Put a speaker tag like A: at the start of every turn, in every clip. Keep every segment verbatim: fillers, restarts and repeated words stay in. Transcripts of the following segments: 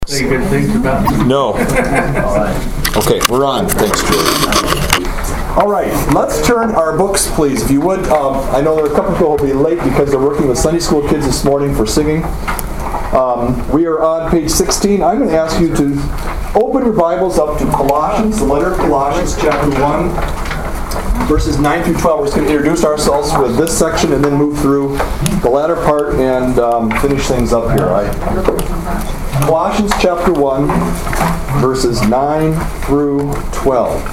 A: Any good things about it?
B: No. Okay, we're on. Thanks, George. All right, let's turn our books, please, if you would. Um, I know there are a couple people who will be late because they're working with Sunday school kids this morning for singing. Um, we are on page sixteen. I'm going to ask you to open your Bibles up to Colossians, the letter of Colossians, chapter one, verses nine through twelve. We're just going to introduce ourselves with this section and then move through the latter part and um, finish things up here. All right? Colossians chapter one, verses nine through twelve.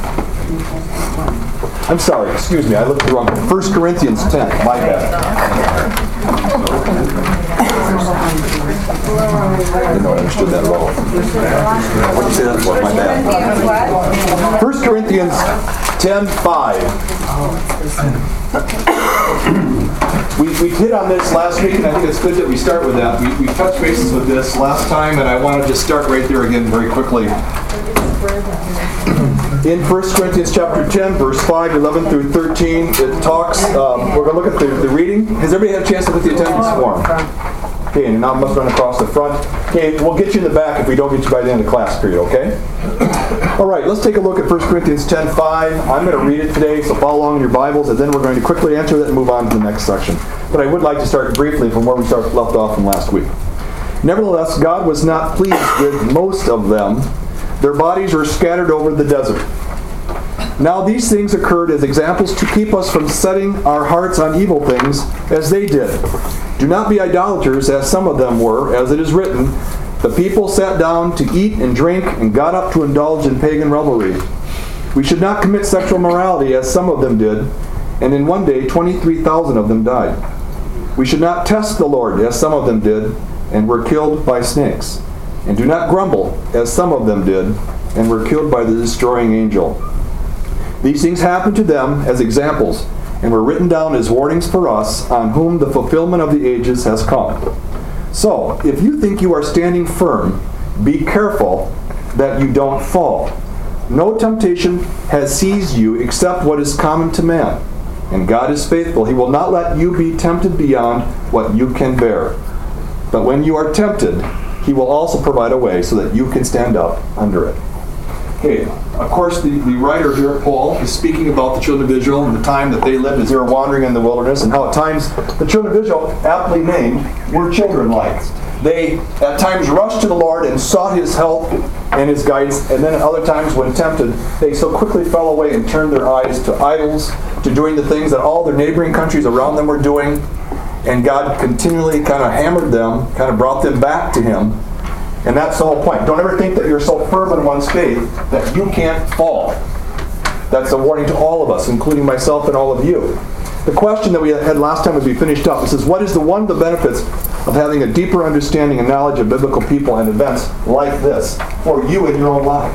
B: I'm sorry, excuse me, I looked wrong. First Corinthians ten, my bad. I didn't know I understood that at all. What did you say that for? My bad. First Corinthians ten five. We, we hit on this last week, and I think it's good that we start with that. We, we touched bases with this last time, and I want to just start right there again very quickly. In First Corinthians chapter ten, verse five, eleven through thirteen, it talks, um, we're going to look at the, the reading. Has everybody had a chance to look at the attendance form? Okay, and now I must run across the front. Okay, we'll get you in the back if we don't get you by the end of the class period, okay? All right, let's take a look at First Corinthians ten five. I'm going to read it today, so follow along in your Bibles, and then we're going to quickly answer that and move on to the next section. But I would like to start briefly from where we started, left off from last week. Nevertheless, God was not pleased with most of them. Their bodies were scattered over the desert. Now these things occurred as examples to keep us from setting our hearts on evil things as they did. Do not be idolaters as some of them were, as it is written, the people sat down to eat and drink and got up to indulge in pagan revelry. We should not commit sexual immorality as some of them did, and in one day twenty-three thousand of them died. We should not test the Lord as some of them did, and were killed by snakes. And do not grumble as some of them did, and were killed by the destroying angel. These things happened to them as examples, and were written down as warnings for us, on whom the fulfillment of the ages has come. So, if you think you are standing firm, be careful that you don't fall. No temptation has seized you except what is common to man. And God is faithful. He will not let you be tempted beyond what you can bear. But when you are tempted, He will also provide a way so that you can stand up under it. Okay, of course, the, the writer here, Paul, is speaking about the children of Israel and the time that they lived as they were wandering in the wilderness, and how at times the children of Israel, aptly named, were children-like. They at times rushed to the Lord and sought His help and His guidance, and then at other times when tempted, they so quickly fell away and turned their eyes to idols, to doing the things that all their neighboring countries around them were doing, and God continually kind of hammered them, kind of brought them back to Him. And that's the whole point. Don't ever think that you're so firm in one's faith that you can't fall. That's a warning to all of us, including myself and all of you. The question that we had last time as we finished up, it says, what is the one of the benefits of having a deeper understanding and knowledge of biblical people and events like this for you in your own life?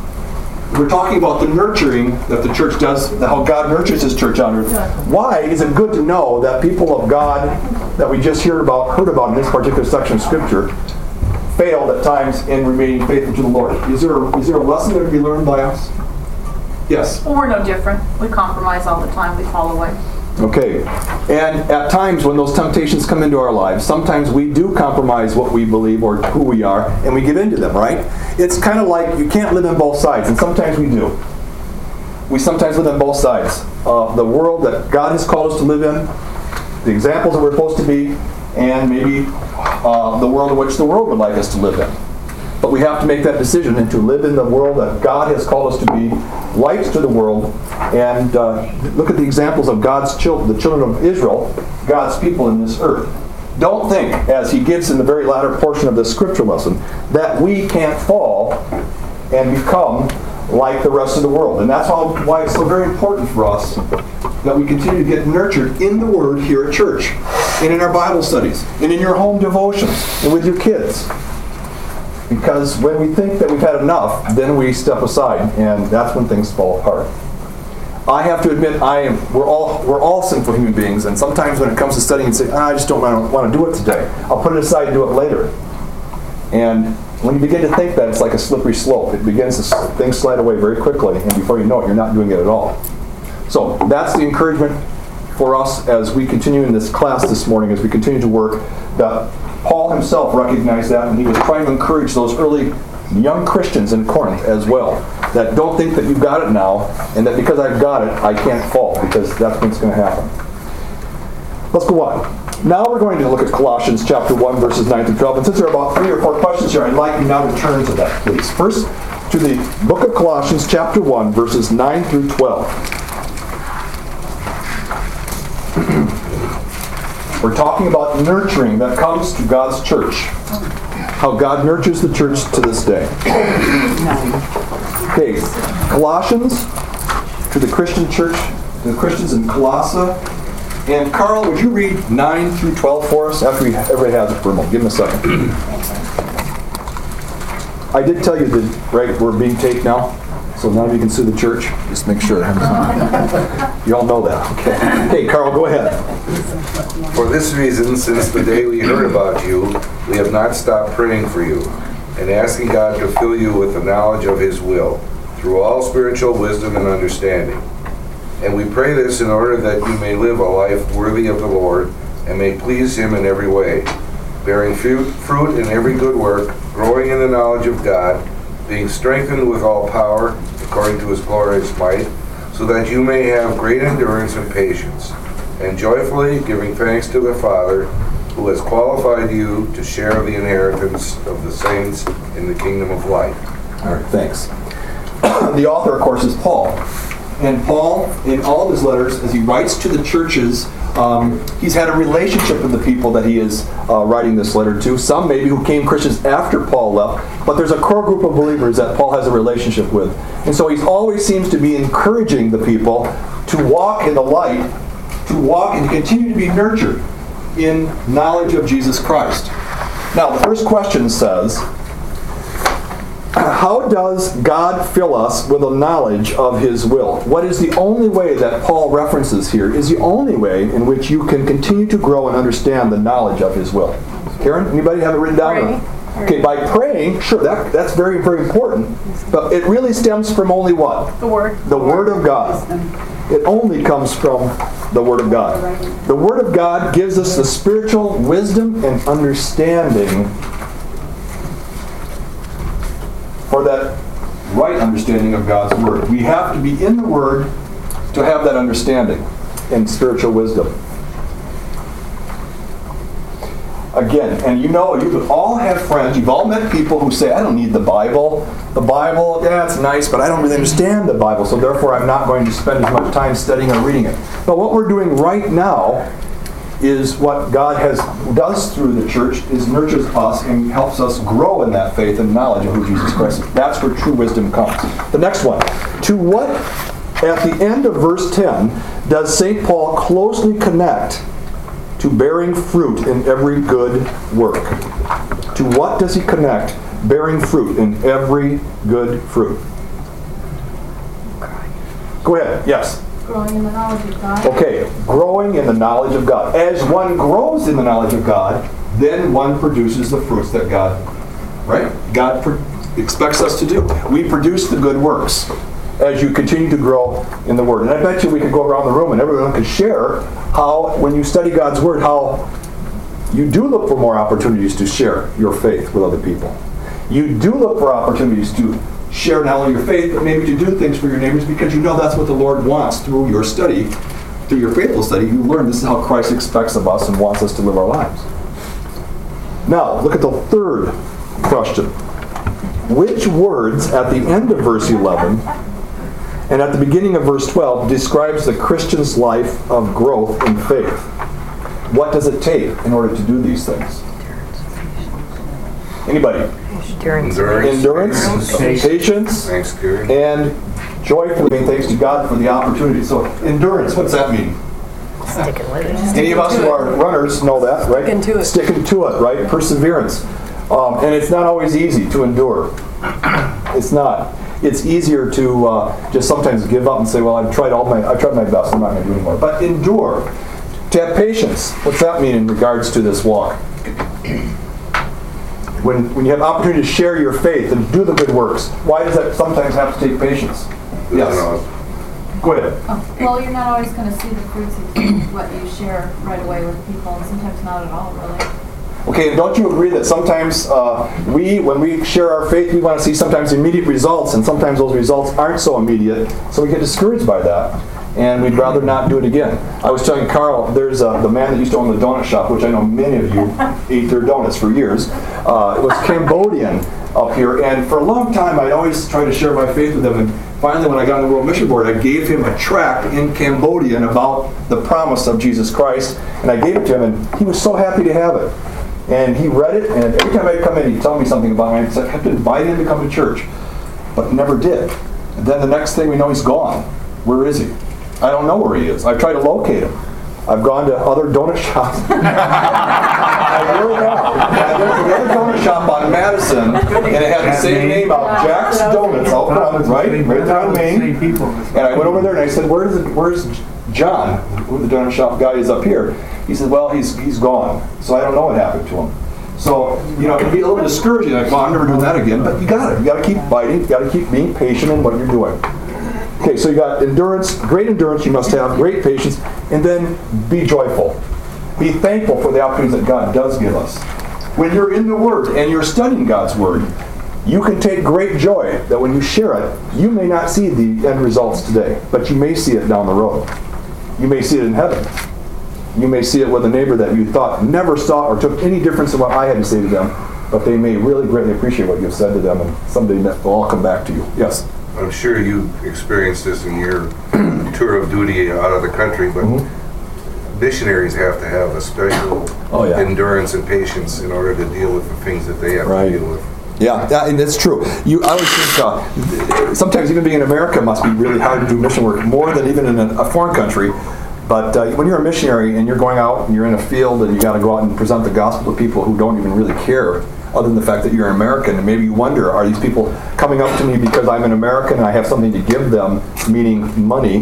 B: We're talking about the nurturing that the church does, how God nurtures His church on earth. Why is it good to know that people of God that we just heard about, heard about in this particular section of Scripture failed at times in remaining faithful to the Lord? Is there a, is there a lesson that can be learned by us? Yes?
C: Well, we're no different. We compromise all the time. We fall away.
B: Okay. And at times when those temptations come into our lives, sometimes we do compromise what we believe or who we are, and we give in to them, right? It's kind of like you can't live on both sides, and sometimes we do. We sometimes live on both sides. Uh, the world that God has called us to live in, the examples that we're supposed to be, and maybe uh, the world in which the world would like us to live in. But we have to make that decision and to live in the world that God has called us to be, lights to the world, and uh, look at the examples of God's children, the children of Israel, God's people in this earth. Don't think, as he gives in the very latter portion of this scripture lesson, that we can't fall and become like the rest of the world. And that's how, why it's so very important for us that we continue to get nurtured in the Word here at church, and in our Bible studies, and in your home devotions, and with your kids. Because when we think that we've had enough, then we step aside, and that's when things fall apart. I have to admit, I am. We're all we're all sinful human beings, and sometimes when it comes to studying, and say, ah, I just don't want to, want to do it today. I'll put it aside and do it later. And when you begin to think that, it's like a slippery slope. It begins to things slide away very quickly, and before you know it, you're not doing it at all. So that's the encouragement for us as we continue in this class this morning, as we continue to work, that Paul himself recognized that, and he was trying to encourage those early young Christians in Corinth as well, that don't think that you've got it now, and that because I've got it, I can't fall, because that's what's going to happen. Let's go on. Now we're going to look at Colossians chapter one, verses nine through twelve. And since there are about three or four questions here, I'd like you now to turn to that, please. First, to the book of Colossians chapter one, verses nine through twelve. We're talking about nurturing that comes to God's church. How God nurtures the church to this day. Okay, Colossians, to the Christian church, to the Christians in Colossae. And Carl, would you read nine through twelve for us? After everybody has it for a moment. Give him a second. I did tell you that, right, we're being taped now, so now you can sue the church. Just make sure. You all know that. Okay. Okay, Carl, go ahead.
A: For this reason, since the day we heard about you, we have not stopped praying for you and asking God to fill you with the knowledge of His will, through all spiritual wisdom and understanding. And we pray this in order that you may live a life worthy of the Lord and may please Him in every way, bearing fruit, fruit in every good work, growing in the knowledge of God, being strengthened with all power according to His glorious might, so that you may have great endurance and patience, and joyfully giving thanks to the Father, who has qualified you to share the inheritance of the saints in the kingdom of light.
B: All right, thanks. The author, of course, is Paul. And Paul, in all of his letters, as he writes to the churches, um, he's had a relationship with the people that he is uh, writing this letter to. Some maybe who became Christians after Paul left, but there's a core group of believers that Paul has a relationship with. And so he always seems to be encouraging the people to walk in the light, to walk and to continue to be nurtured in knowledge of Jesus Christ. Now, the first question says, how does God fill us with a knowledge of His will? What is the only way that Paul references here is the only way in which you can continue to grow and understand the knowledge of His will. Karen, anybody have it written down?
C: Pray.
B: Okay, by praying, sure, that, that's very, very important. But it really stems from only what?
C: The Word.
B: The Word of God. It only comes from the Word of God. The Word of God gives us the spiritual wisdom and understanding for that right understanding of God's Word. We have to be in the Word to have that understanding and spiritual wisdom. Again, and you know, you've all had friends, you've all met people who say, I don't need the Bible. The Bible, yeah, it's nice, but I don't really understand the Bible, so therefore I'm not going to spend as much time studying or reading it. But what we're doing right now is what God has does through the church, is nurtures us and helps us grow in that faith and knowledge of who Jesus Christ is. That's where true wisdom comes. The next one. To what, at the end of verse ten, does Saint Paul closely connect to bearing fruit in every good work? To what does he connect bearing fruit in every good fruit? Go ahead. Yes.
C: Growing in the knowledge of God.
B: Okay, growing in the knowledge of God. As one grows in the knowledge of God, then one produces the fruits that God, right? God pro- expects us to do. We produce the good works as you continue to grow in the Word. And I bet you we could go around the room and everyone could share how, when you study God's Word, how you do look for more opportunities to share your faith with other people. You do look for opportunities to share not only your faith, but maybe to do things for your neighbors, because you know that's what the Lord wants through your study, through your faithful study. You learn this is how Christ expects of us and wants us to live our lives. Now, look at the third question. Which words at the end of verse eleven and at the beginning of verse twelve describes the Christian's life of growth in faith? What does it take in order to do these things? Anybody?
D: Endurance.
A: Endurance,
B: Endurance, patience,
A: thanksgiving,
B: and joyfully giving thanks to God for the opportunity. So, endurance, what's that mean?
D: Sticking with it.
B: Any of us who are runners know that, right?
D: Sticking to it.
B: Sticking to it, right? Perseverance. Um, and it's not always easy to endure. It's not. It's easier to uh, just sometimes give up and say, well, I've tried all my, I've tried my best, I'm not going to do anymore. But endure. To have patience. What's that mean in regards to this walk? When, when you have opportunity to share your faith and do the good works, why does that sometimes have to take patience? Yes. Go ahead.
C: Oh, well, you're not always going to see the fruits of what you share right away with people, and sometimes not at all, really.
B: Okay, and don't you agree that sometimes uh, we, when we share our faith, we want to see sometimes immediate results, and sometimes those results aren't so immediate, so we get discouraged by that, and we'd rather not do it again. I was telling Carl, there's uh, the man that used to own the donut shop, which I know many of you ate their donuts for years. Uh, it was Cambodian up here, and for a long time I'd always try to share my faith with him, and finally when I got on the World Mission Board, I gave him a tract in Cambodian about the promise of Jesus Christ, and I gave it to him, and he was so happy to have it. And he read it, and every time I'd come in, he'd tell me something about it, and I kept inviting him to come to church, but never did. And then the next thing we know, he's gone. Where is he? I don't know where he is. I've tried to locate him. I've gone to other donut shops. I really have. There's another donut shop on Madison, and it had the same name out, Jack's Donuts, out front, right, right there on Main. And I went over there and I said, "Where's the, where's John, who the donut shop guy is up here?" He said, "Well, he's he's gone, so I don't know what happened to him." So, you know, it can be a little discouraging, like, well, I'm never doing that again, but you got it. You got to keep fighting. You got to keep being patient in what you're doing. Okay, so you got endurance, great endurance you must have, great patience, and then be joyful. Be thankful for the opportunities that God does give us. When you're in the Word and you're studying God's Word, you can take great joy that when you share it, you may not see the end results today, but you may see it down the road. You may see it in heaven. You may see it with a neighbor that you thought never saw or took any difference in what I had to say to them, but they may really greatly appreciate what you've said to them, and someday that will all come back to you. Yes?
A: I'm sure you experienced this in your tour of duty out of the country, but mm-hmm. missionaries have to have a special
B: oh, yeah.
A: endurance and patience in order to deal with the things that they have
B: right.
A: to deal with.
B: Yeah, that, and that's true. You, I always think uh, sometimes even being in America must be really hard to do mission work, more than even in a, a foreign country. But uh, when you're a missionary and you're going out and you're in a field and you got to go out and present the gospel to people who don't even really care, other than the fact that you're an American, and maybe you wonder, are these people coming up to me because I'm an American and I have something to give them, meaning money?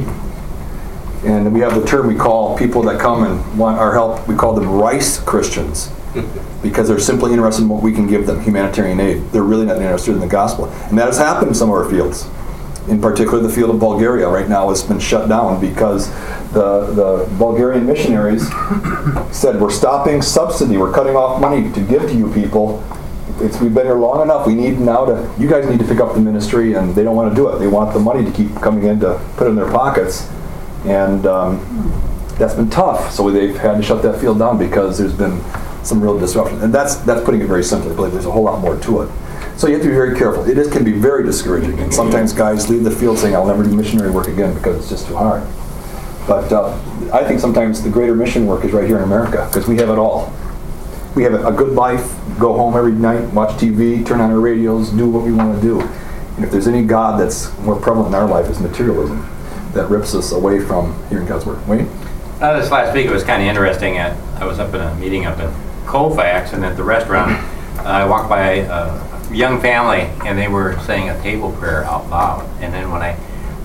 B: And we have the term we call people that come and want our help, we call them rice Christians, because they're simply interested in what we can give them, humanitarian aid. They're really not interested in the gospel. And that has happened in some of our fields. In particular, the field of Bulgaria right now has been shut down because the, the Bulgarian missionaries said, we're stopping subsidy, we're cutting off money to give to you people. It's, we've been here long enough, we need now to, you guys need to pick up the ministry, and they don't want to do it. They want the money to keep coming in to put in their pockets. And um, that's been tough, so they've had to shut that field down because there's been some real disruption. And that's that's putting it very simply. I believe there's a whole lot more to it. So you have to be very careful. It is, can be very discouraging. And sometimes guys leave the field saying, I'll never do missionary work again because it's just too hard. But uh, I think sometimes the greater mission work is right here in America because we have it all. We have a good life, go home every night, watch T V, turn on our radios, do what we want to do. And if there's any God that's more prevalent in our life, is materialism that rips us away from hearing God's word. Wayne?
E: Uh, this last week it was kind of interesting. At, I was up in a meeting up in Colfax, and at the restaurant uh, I walked by a young family, and they were saying a table prayer out loud. And then when I,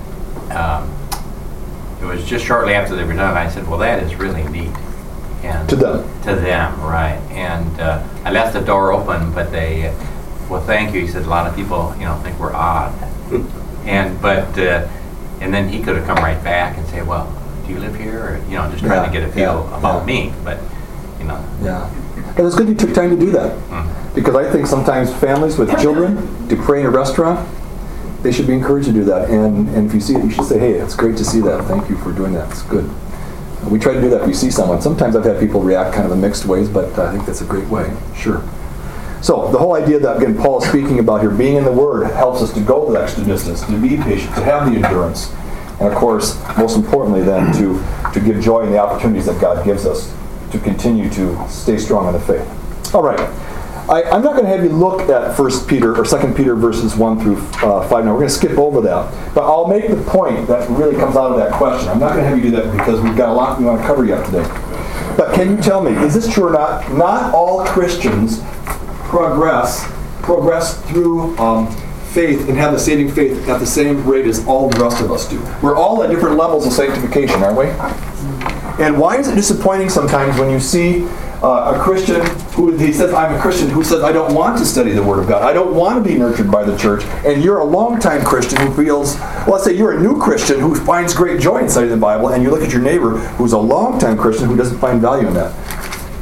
E: um, it was just shortly after they were done, I said, well, that is really neat. And
B: to them.
E: To them, right. And uh, I left the door open, but they, uh, well, thank you. He said, a lot of people, you know, think we're odd. and, but, uh, and then he could have come right back and say, well, do you live here? Or, you know, just trying
B: yeah,
E: to get a feel
B: yeah,
E: about
B: yeah.
E: me. But, you know.
B: Yeah. And it's good you took time to do that. Mm-hmm. Because I think sometimes families with children to pray in a restaurant, they should be encouraged to do that. And, and if you see it, you should say, hey, it's great to see that. Thank you for doing that. It's good. We try to do that if we see someone. Sometimes I've had people react kind of in mixed ways, but I think that's a great way. Sure. So the whole idea that, again, Paul is speaking about here, being in the Word, helps us to go the extra distance, to be patient, to have the endurance, and of course, most importantly then, to, to give joy in the opportunities that God gives us to continue to stay strong in the faith. All right. I, I'm not going to have you look at First Peter or Second Peter verses one through uh, five now. We're going to skip over that. But I'll make the point that really comes out of that question. I'm not going to have you do that because we've got a lot we want to cover yet today. But can you tell me, is this true or not? Not all Christians progress progress through um, faith and have the saving faith at the same rate as all the rest of us do. We're all at different levels of sanctification, aren't we? And why is it disappointing sometimes when you see uh, a Christian who he says, I'm a Christian, who says, I don't want to study the Word of God. I don't want to be nurtured by the church. And you're a longtime Christian who feels, well, let's say you're a new Christian who finds great joy in studying the Bible, and you look at your neighbor who's a longtime Christian who doesn't find value in that.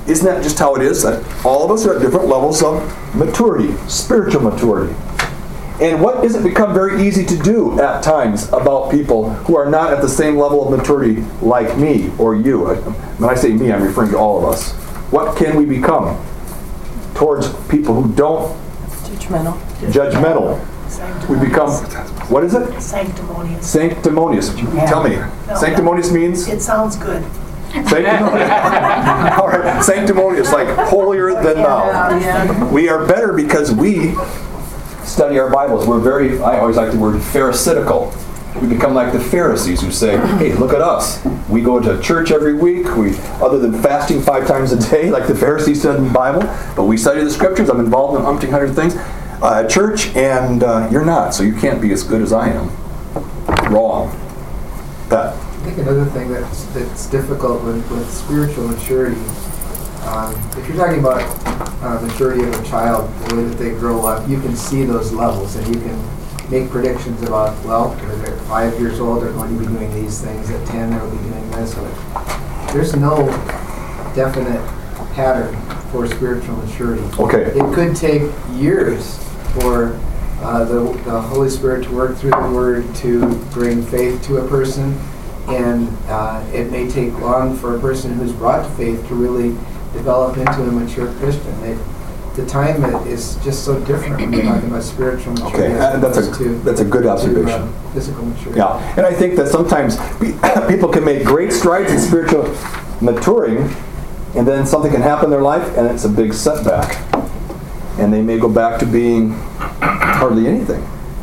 B: isn't that just how it is? That all of us are at different levels of maturity, spiritual maturity. And what does it become very easy to do at times about people who are not at the same level of maturity like me or you? When I say me, I'm referring to all of us. What can we become towards people who don't?
D: Judgmental.
B: Judgmental. We become, what is it?
F: Sanctimonious.
B: Sanctimonious. Tell me. Sanctimonious means?
F: It sounds good.
B: Sanctimonious. All right. Sanctimonious, like holier than thou.
F: Yeah.
B: We are better because we study our Bibles. We're very, I always like the word pharisaical. We become like the Pharisees who say, hey, look at us. We go to church every week. We, other than fasting five times a day, like the Pharisees said in the Bible, but we study the Scriptures. I'm involved in umpteen hundred things uh, at church, and uh, you're not, so you can't be as good as I am. Wrong. That.
G: I think another thing that's, that's difficult with, with spiritual maturity, um, if you're talking about uh, maturity of a child, the way that they grow up, you can see those levels, and you can make predictions about, well, when they're five years old, they're going to be doing these things. At ten, they'll be doing this. Or, there's no definite pattern for spiritual maturity.
B: Okay.
G: It could take years for uh, the, the Holy Spirit to work through the Word to bring faith to a person, and uh, it may take long for a person who's brought to faith to really develop into a mature Christian. They, the time is just so different when you're talking about spiritual maturity.
B: Okay, and that's a
G: to,
B: that's a good observation.
G: To, uh, physical maturity.
B: Yeah, and I think that sometimes people can make great strides in spiritual maturing, and then something can happen in their life, and it's a big setback, and they may go back to being hardly anything,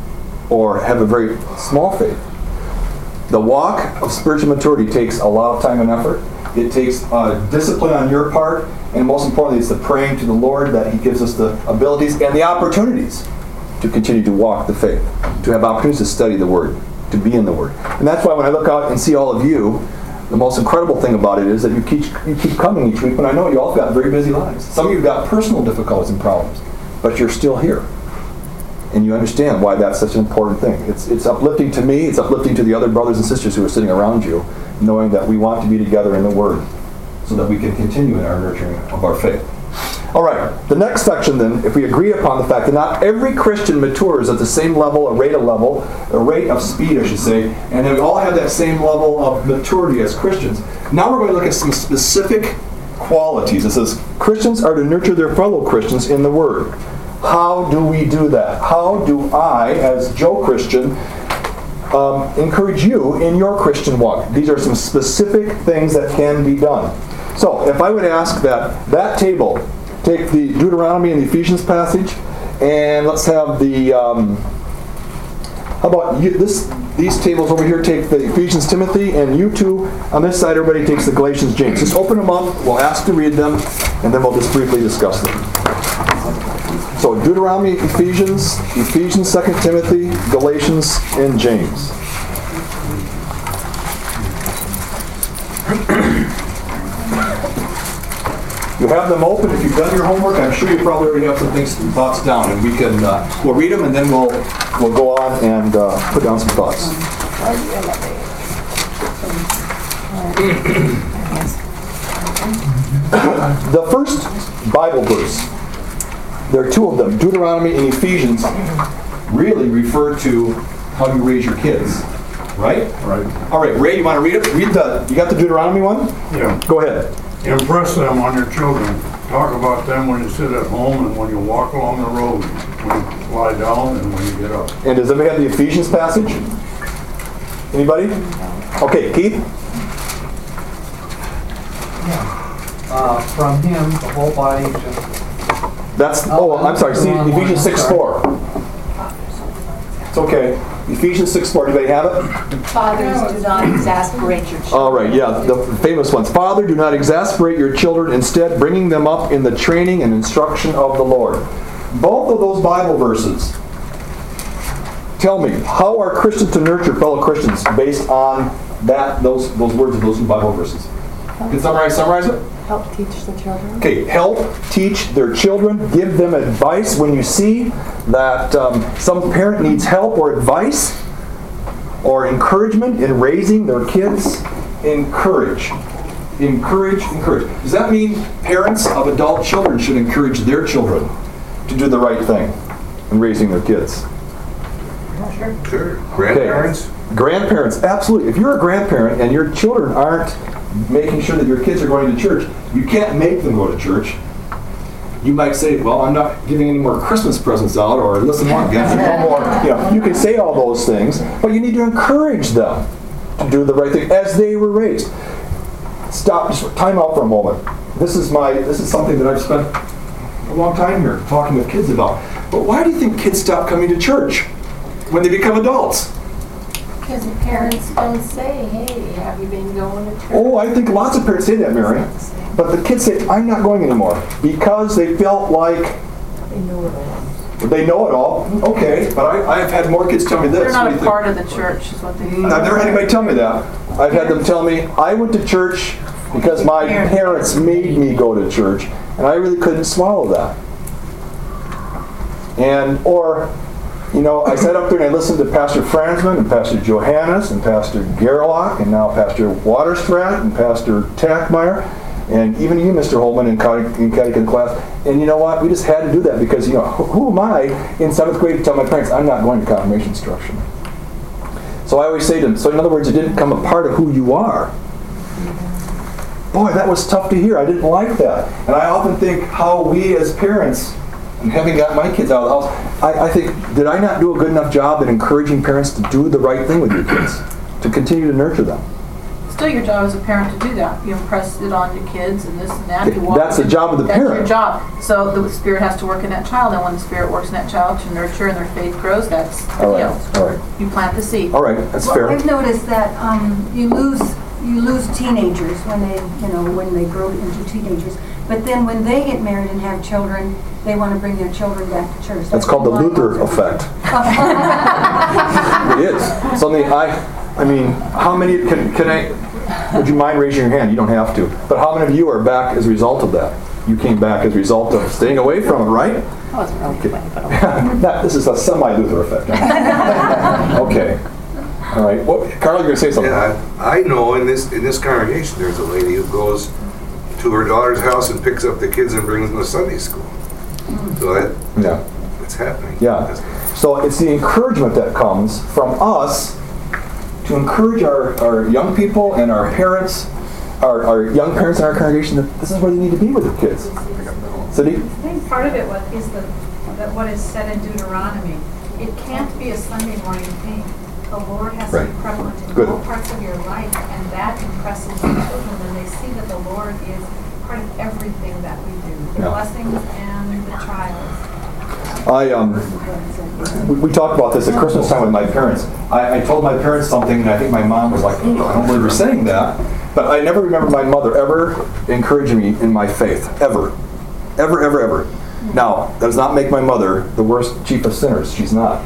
B: or have a very small faith. The walk of spiritual maturity takes a lot of time and effort. It takes uh, discipline on your part, and most importantly, it's the praying to the Lord that He gives us the abilities and the opportunities to continue to walk the faith, to have opportunities to study the Word, to be in the Word. And that's why when I look out and see all of you, the most incredible thing about it is that you keep you keep coming each week. When I know you all got very busy lives. Some of you got personal difficulties and problems, but you're still here. And you understand why that's such an important thing. It's it's uplifting to me, it's uplifting to the other brothers and sisters who are sitting around you, knowing that we want to be together in the Word so that we can continue in our nurturing of our faith. All right, the next section then, if we agree upon the fact that not every Christian matures at the same level, a rate of level, a rate of speed, I should say, and that we all have that same level of maturity as Christians. Now we're going to look at some specific qualities. It says, Christians are to nurture their fellow Christians in the Word. How do we do that? How do I, as Joe Christian, um, encourage you in your Christian walk? These are some specific things that can be done. So, if I would ask that that table, take the Deuteronomy and the Ephesians passage, and let's have the, um, how about you, this? These tables over here take the Ephesians, Timothy, and you two, on this side, everybody takes the Galatians, James. Just open them up, we'll ask to read them, and then we'll just briefly discuss them. So Deuteronomy, Ephesians, Ephesians, Second Timothy, Galatians, and James. You have them open. If you've done your homework, I'm sure you probably already have some things, some thoughts down, and we can uh, we'll read them, and then we'll we'll go on and uh, put down some thoughts. The first Bible verse, there are two of them, Deuteronomy and Ephesians, really refer to how you raise your kids, right?
H: Right.
B: All right, Ray, you want to read it? Read the. You got the Deuteronomy one?
H: Yeah.
B: Go ahead.
H: Impress them on your children. Talk about them when you sit at home and when you walk along the road, when you lie down and when you get up.
B: And does anybody have the Ephesians passage? Anybody? Okay, Keith?
G: Uh, from Him, the whole body just...
B: That's, oh, I'm sorry, see, Ephesians six four. It's okay. Ephesians six four, do they have it?
F: Fathers, do not exasperate your children.
B: All right, yeah, the famous ones. Father, do not exasperate your children, instead bringing them up in the training and instruction of the Lord. Both of those Bible verses tell me, how are Christians to nurture fellow Christians based on that, those, those words of those two Bible verses? Can somebody summarize it?
D: Help teach the children.
B: Okay, help teach their children. Give them advice when you see that um, some parent needs help or advice or encouragement in raising their kids. Encourage. encourage, encourage. Does that mean parents of adult children should encourage their children to do the right thing in raising their kids?
A: Sure. Grandparents?
B: Okay. Grandparents, absolutely. If you're a grandparent and your children aren't making sure that your kids are going to church, you can't make them go to church. You might say, well, I'm not giving any more Christmas presents out, or listen, one again, no more. You know, you can say all those things, but you need to encourage them to do the right thing as they were raised. Stop, just time out for a moment. This is my, this is something that I've spent a long time here talking with kids about. But why do you think kids stop coming to church when they become adults?
C: Because the parents don't say, hey, have you been going to church?
B: Oh, I think lots of parents say that, Mary. But the kids say, I'm not going anymore. Because they felt like
D: They know it all.
B: they know it all. Okay, but I, I've had more kids tell me this.
I: They're
B: What
I: not
B: do
I: a
B: you think?
I: part of the church, is what they
B: Mm, I've never had anybody tell me that. I've had them tell me, I went to church because my parents made me go to church, and I really couldn't swallow that. And, or, you know, I sat up there and I listened to Pastor Fransman and Pastor Johannes and Pastor Gerlach and now Pastor Waterstrat and Pastor Tackmeyer and even you, Mister Holman, in catechism class. And you know what? We just had to do that because, you know, who, who am I in seventh grade to tell my parents I'm not going to confirmation instruction? So I always say to them, so in other words, it didn't become a part of who you are. Boy, that was tough to hear. I didn't like that. And I often think how we as parents, and having got my kids out of the house, I, I think, did I not do a good enough job in encouraging parents to do the right thing with your kids? To continue to nurture them?
I: Still your job as a parent to do that. You impress it on your kids and this and that. You walk
B: That's the
I: in.
B: job of the
I: That's
B: parent.
I: your job. So the Spirit has to work in that child, and when the Spirit works in that child to nurture and their faith grows, that's the
B: All right,
I: deal.
B: all right.
I: You plant the seed.
B: All right, that's
J: Well,
B: fair.
J: I've noticed that um, you lose you lose teenagers when they you know when they grow into teenagers, but then when they get married and have children, they want to bring their children back to church.
B: That's called the Luther effect. It is. Something I, I mean, how many, can, can I, would you mind raising your hand? You don't have to. But how many of you are back as a result of that? You came back as a result of staying away from it, right?
D: I wasn't really
B: Okay.
D: away, but okay.
B: That, this is a semi-Luther effect. Okay. All right. What, Carl, you're going to say something.
A: Yeah, I I know in this, in this congregation, there's a lady who goes to her daughter's house and picks up the kids and brings them to Sunday school. So that,
B: Yeah.
A: it's happening.
B: Yeah. So it's the encouragement that comes from us to encourage our, our young people and our parents, our, our young parents in our congregation, that this is where they need to be with their kids. Cindy?
C: I think part of it what is the, that what is said in Deuteronomy. It can't be a Sunday morning thing. The Lord has to be
B: Right.
C: prevalent in
B: Good.
C: all parts of your life, and that impresses the children, and they see that the Lord is part of everything that we do, the
B: Yeah.
C: blessings and the trials.
B: I um, we, we talked about this at Christmas time with my parents. I, I told my parents something, and I think my mom was like, oh, I don't believe you're saying that. But I never remember my mother ever encouraging me in my faith, ever. Ever, ever, ever. Now, that does not make my mother the worst chief of sinners. She's not.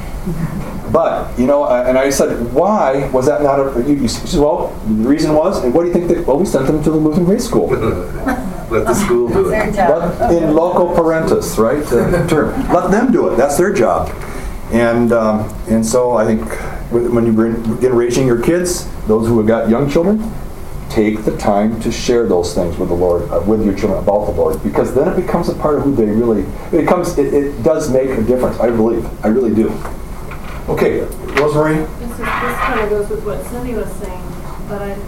B: But, you know, uh, and I said, why was that not a, you, you, she said, well, the reason was, and what do you think that, well, we sent them to the Lutheran grade school.
A: Let the school do it.
B: Let, in loco parentis, right? The term. Let them do it. That's their job. And um, and so I think when you begin raising your kids, those who have got young children, take the time to share those things with the Lord, uh, with your children about the Lord, because then it becomes a part of who they really. It becomes. It, it does make a difference. I believe. I really do. Okay, Rosemary.
K: This, is, this kind of goes with what Cindy was saying, but I,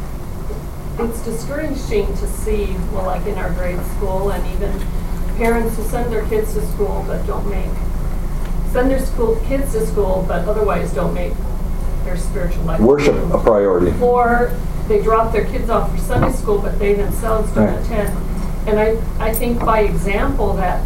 K: it's discouraging to see, well, like in our grade school, and even parents who send their kids to school but don't make, send their school kids to school but otherwise don't make their spiritual life.
B: Worship a priority.
K: Or they drop their kids off for Sunday school but they themselves don't
B: Right.
K: attend. And I, I think by example that,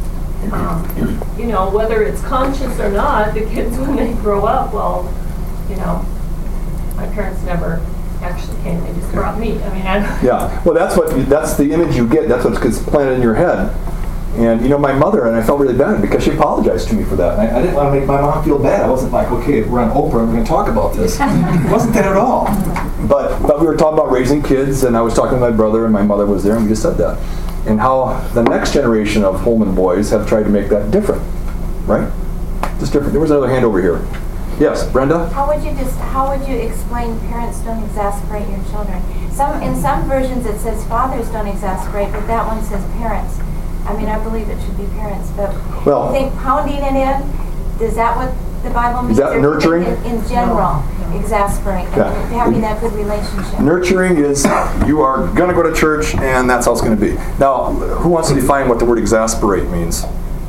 K: um, you know, whether it's conscious or not, the kids when they grow up, well, you know, my parents never actually came, they just brought me. I mean, I
B: Yeah. Well, that's what. That's the image you get. That's what's planted in your head. And you know, my mother, and I felt really bad because she apologized to me for that. And I, I didn't want to make my mom feel bad. I wasn't like, okay, we're on Oprah, we're going to talk about this. It wasn't that at all. But but we were talking about raising kids, and I was talking to my brother, and my mother was there, and we just said that. And how the next generation of Holman boys have tried to make that different, right? Just different. There was another hand over here. Yes, Brenda?
L: How would you just, how would you explain parents don't exasperate your children? Some, in some versions it says fathers don't exasperate, but that one says parents. I mean, I believe it should be parents, but
B: Well-
L: I think pounding it in, is that what the Bible means?
B: Is that
L: Or
B: nurturing?
L: In, in general, exasperate,
B: Yeah.
L: having that good relationship.
B: Nurturing is you are going to go to church and that's how it's going to be. Now, who wants to define what the word exasperate means?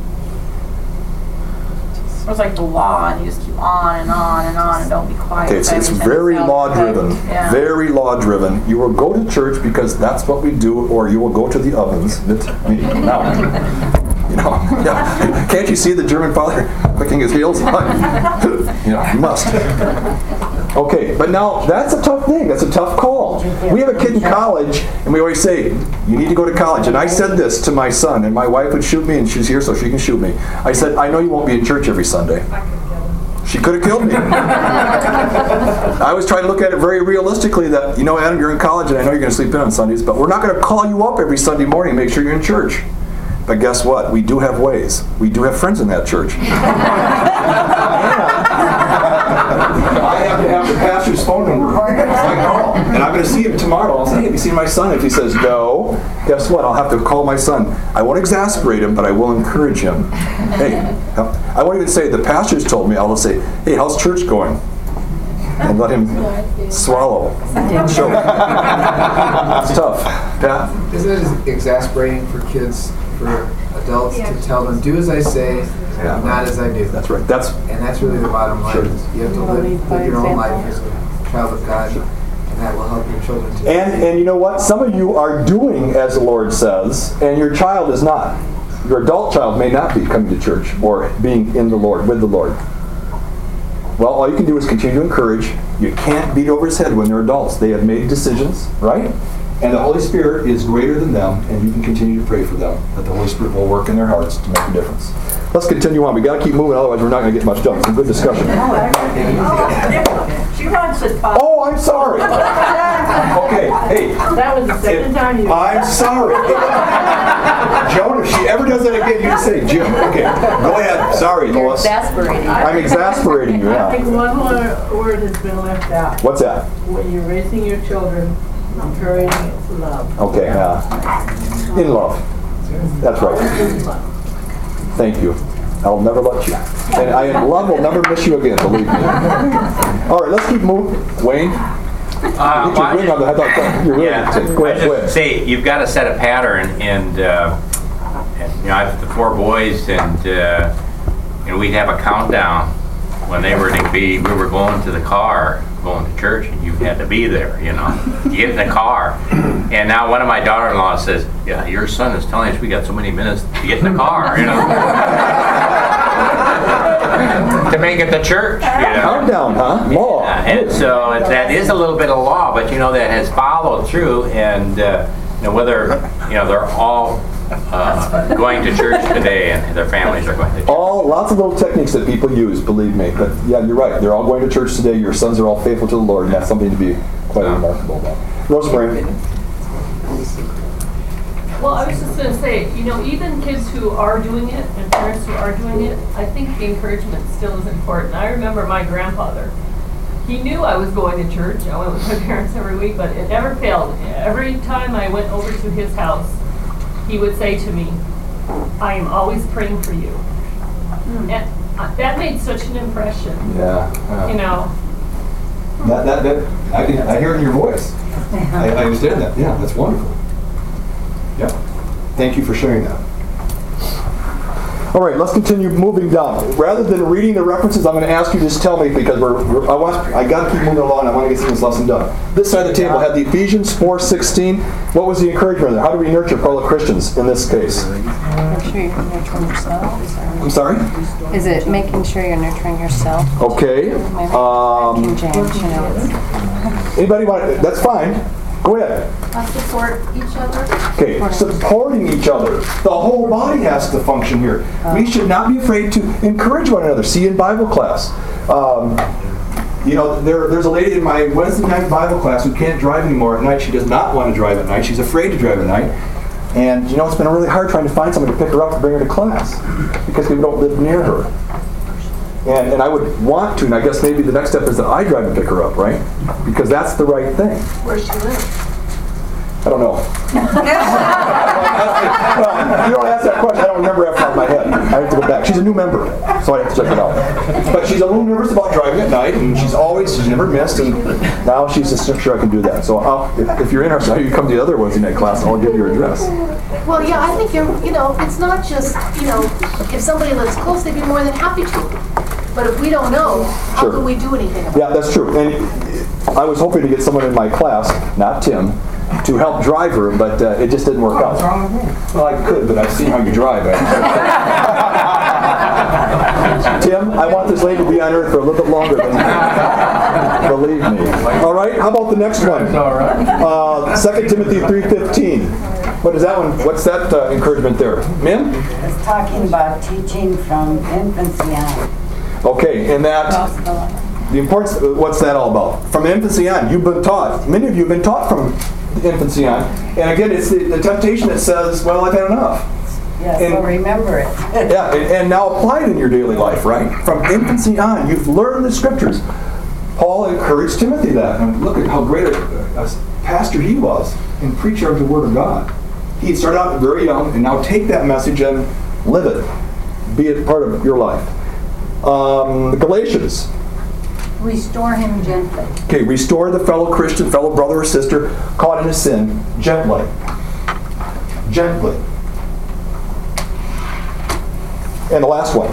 I: It's like the law, and you just keep on and on and on and don't be quiet.
B: Okay, it's, it's
I: Every time
B: very
I: it sounds
B: law driven.
I: good. Yeah.
B: Very law driven. You will go to church because that's what we do, or you will go to the ovens. That's me. Now, you know, yeah. Can't you see the German father clicking his heels? You know, you must. Okay, but now that's a tough thing. That's a tough call. We have a kid in college, and we always say, you need to go to college. And I said this to my son, and my wife would shoot me, and she's here so she can shoot me. I said, I know you won't be in church every Sunday. She could have killed me. I was trying to look at it very realistically that, you know, Adam, you're in college, and I know you're going to sleep in on Sundays, but we're not going to call you up every Sunday morning and make sure you're in church. But guess what? We do have ways. We do have friends in that church. I have to have the pastor's phone number. So I call. And I'm going to see him tomorrow. I'll say, hey, have you seen my son? If he says no, guess what? I'll have to call my son. I won't exasperate him, but I will encourage him. Hey, I won't even say, the pastor's told me. I'll just say, hey, how's church going? And let him swallow. Choke. It's tough. Pat?
G: Isn't it exasperating for kids, for adults, to tell them, do as I say,
B: Yeah.
G: not as I do?
B: That's right. That's
G: And that's really the bottom line.
B: Sure.
G: Is you have to live, live your own life as a child of God, and that will help your children to.
B: And and you know what? Some of you are doing as the Lord says, and your child is not. Your adult child may not be coming to church or being in the Lord, with the Lord. Well, all you can do is continue to encourage. You can't beat over his head when they're adults. They have made decisions, right? And the Holy Spirit is greater than them, and you can continue to pray for them, that the Holy Spirit will work in their hearts to make a difference. Let's continue on. We got to keep moving, otherwise we're not going to get much done. Some good discussion.
D: She wants it.
B: Oh, I'm sorry. Okay, hey.
D: That was the second time you.
B: I'm sorry. Joan, if she ever does that again, you can say, Jim. Okay, go ahead. Sorry,
F: You're
B: Lois.
F: exasperating.
B: I'm exasperating you,
D: I
B: yeah.
D: think one more word has been left out.
B: What's that?
D: When you're raising your children, encouraging it to love.
B: Okay, uh, in love. That's right.
D: In love.
B: Thank you. I'll never let you. And I in love will never miss you again, believe me. All right, let's keep moving. Wayne?
E: Uh,
B: Get
E: well,
B: your
E: I
B: ring on the head. You're really
E: Yeah,
B: go
E: I
B: ahead, go
E: just
B: ahead.
E: say you've got to set a pattern, and, uh, and you know, I have the four boys, and uh, you know, we'd have a countdown when they were to be. We were going to the car, going to church, and you had to be there. You know, you get in the car, and now one of my daughter-in-law says, "Yeah, your son is telling us we got so many minutes to get in the car." You know. To make it to church, you know.
B: Countdown, huh? Law.
E: Yeah, and so it- that is a little bit of law, but you know that has followed through, and uh, you know whether you know they're all uh, going to church today, and their families are going to church.
B: All lots of little techniques that people use, believe me. But yeah, you're right. They're all going to church today. Your sons are all faithful to the Lord, and that's something to be quite remarkable about. Rosemary.
K: Well, I was just going to say, you know, even kids who are doing it and parents who are doing it, I think the encouragement still is important. I remember my grandfather. He knew I was going to church. I went with my parents every week, but it never failed. Every time I went over to his house, he would say to me, I am always praying for you. Mm. And uh, that made such an impression.
B: Yeah. yeah.
K: You know.
B: That, that, that, I, can, I hear it in your voice. I, I understand that. Yeah, that's wonderful. Yeah. Thank you for sharing that. All right, let's continue moving down. Rather than reading the references, I'm going to ask you to just tell me, because we're, we're I want I got to keep moving along. I want to get this lesson done. This side of the table had the Ephesians four sixteen. What was the encouragement there? How do we nurture fellow Christians in this case?
F: Make sure you're nurturing yourself.
B: I'm sorry?
F: Is it making sure you're nurturing yourself?
B: Okay.
F: Maybe
B: Um,
F: King James, you know. it's-
B: anybody want? That's fine. Go ahead.
C: Uh, support each other.
B: Okay, supporting each other. The whole body has to function here. We should not be afraid to encourage one another. See in Bible class. Um, you know, there, there's a lady in my Wednesday night Bible class who can't drive anymore at night. She does not want to drive at night. She's afraid to drive at night. And, you know, it's been really hard trying to find someone to pick her up and bring her to class because people don't live near her. And, and I would want to, and I guess maybe the next step is that I drive and pick her up, right? Because that's the right thing.
K: Where she lives.
B: I don't know. Well, you don't ask that question. I don't remember off the top of my head. I have to go back. She's a new member, so I have to check it out. But she's a little nervous about driving at night, and she's always, she's never missed, and now she's just sure I can do that. So I'll, if, if you're interested, you come to the other Wednesday night class, I'll give you your address.
M: Well, yeah, I think you're, you know, it's not just, you know, if somebody lives close, they'd be more than happy to. But if we don't know, how
B: Sure.
M: can we do anything about it?
B: Yeah, that's true. And I was hoping to get someone in my class, not Tim, to help drive her, but uh, it just didn't work out.
G: What's wrong with me?
B: Well, I could, but I've seen how you drive. Tim, I want this lady to be on earth for a little bit longer than you. Believe me. All right, how about the next one?
G: All right.
B: Uh, Second Timothy three fifteen. What is that one? What's that uh, encouragement there? Mim?
N: It's talking about teaching from infancy on.
B: Okay, and that, the importance, what's that all about? From infancy on, you've been taught. Many of you have been taught from infancy on. And again, it's the, the temptation that says, well, I've had enough.
N: Yeah,
B: And-
N: so remember it.
B: Yeah, and, and now apply it in your daily life, right? From infancy on, you've learned the scriptures. Paul encouraged Timothy that. And look at how great a, a pastor he was and preacher of the Word of God. He started out very young, and now take that message and live it. Be it part of your life. Um, Galatians.
J: Restore him gently.
B: Okay, restore the fellow Christian, fellow brother or sister caught in a sin gently. Gently. And the last one.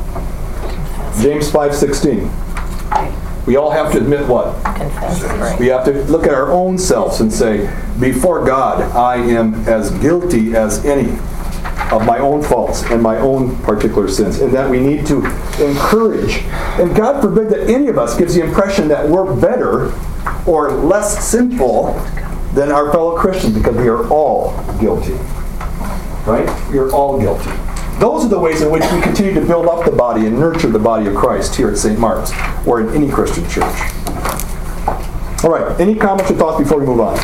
B: James five sixteen. We all have to admit what?
F: Confess.
B: We have to look at our own selves and say, before God, I am as guilty as any of my own faults and my own particular sins. And that we need to encourage. And God forbid that any of us gives the impression that we're better or less sinful than our fellow Christians, because we are all guilty. Right? We are all guilty. Those are the ways in which we continue to build up the body and nurture the body of Christ here at Saint Mark's or in any Christian church. All right, any comments or thoughts before we move on?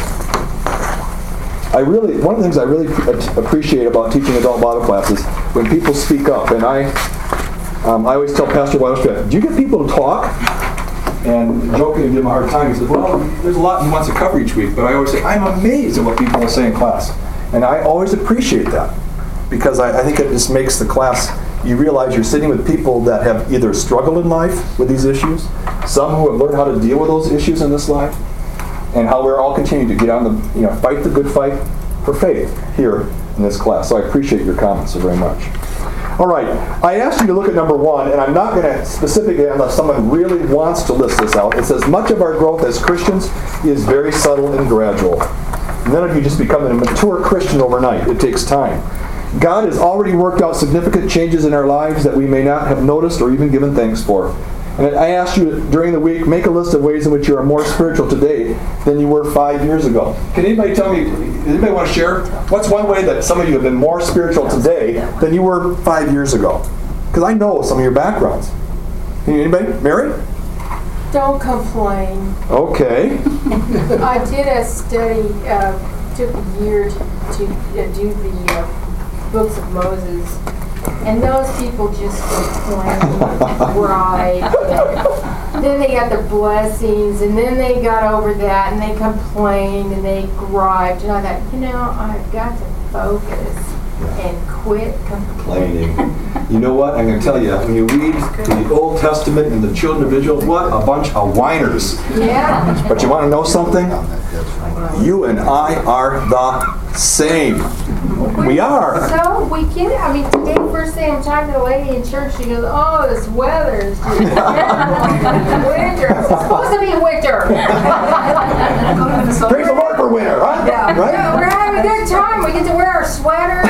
B: I really, one of the things I really appreciate about teaching adult Bible classes when people speak up, and I, um, I always tell Pastor Weilerstadt, do you get people to talk? And jokingly give him a hard time. He says, well, there's a lot he wants to cover each week, but I always say, I'm amazed at what people will say in class. And I always appreciate that. Because I, I think it just makes the class, you realize you're sitting with people that have either struggled in life with these issues, some who have learned how to deal with those issues in this life, and how we're all continuing to get on the, you know, fight the good fight for faith here in this class. So I appreciate your comments so very much. All right, I asked you to look at number one, and I'm not going to specifically, unless someone really wants to list this out. It says, much of our growth as Christians is very subtle and gradual. None of you just become a mature Christian overnight. It takes time. God has already worked out significant changes in our lives that we may not have noticed or even given thanks for. And I asked you during the week, make a list of ways in which you are more spiritual today than you were five years ago. Can anybody tell me, does anybody want to share? What's one way that some of you have been more spiritual today than you were five years ago? Because I know some of your backgrounds. Anybody? Mary?
O: Don't complain.
B: Okay.
O: I did a study, uh, took a year to, to uh, do the uh, books of Moses, and those people just complain, right? And then they got the blessings, and then they got over that, and they complained, and they griped, and I thought, you know, I've got to focus and quit complaining.
B: You know what? I'm going to tell you, when you read the Old Testament and the children of Israel, what a bunch of whiners.
O: Yeah.
B: But you want to know something? You and I are the same. We are.
O: So we get it. I mean, today, first thing I'm talking to a lady in church, she goes, oh, this weather is just terrible. Winter. It's supposed to be winter.
B: Praise the Lord for winter, huh?
O: Yeah.
B: Right?
O: Yeah, we're having a good time. We get to wear our sweaters,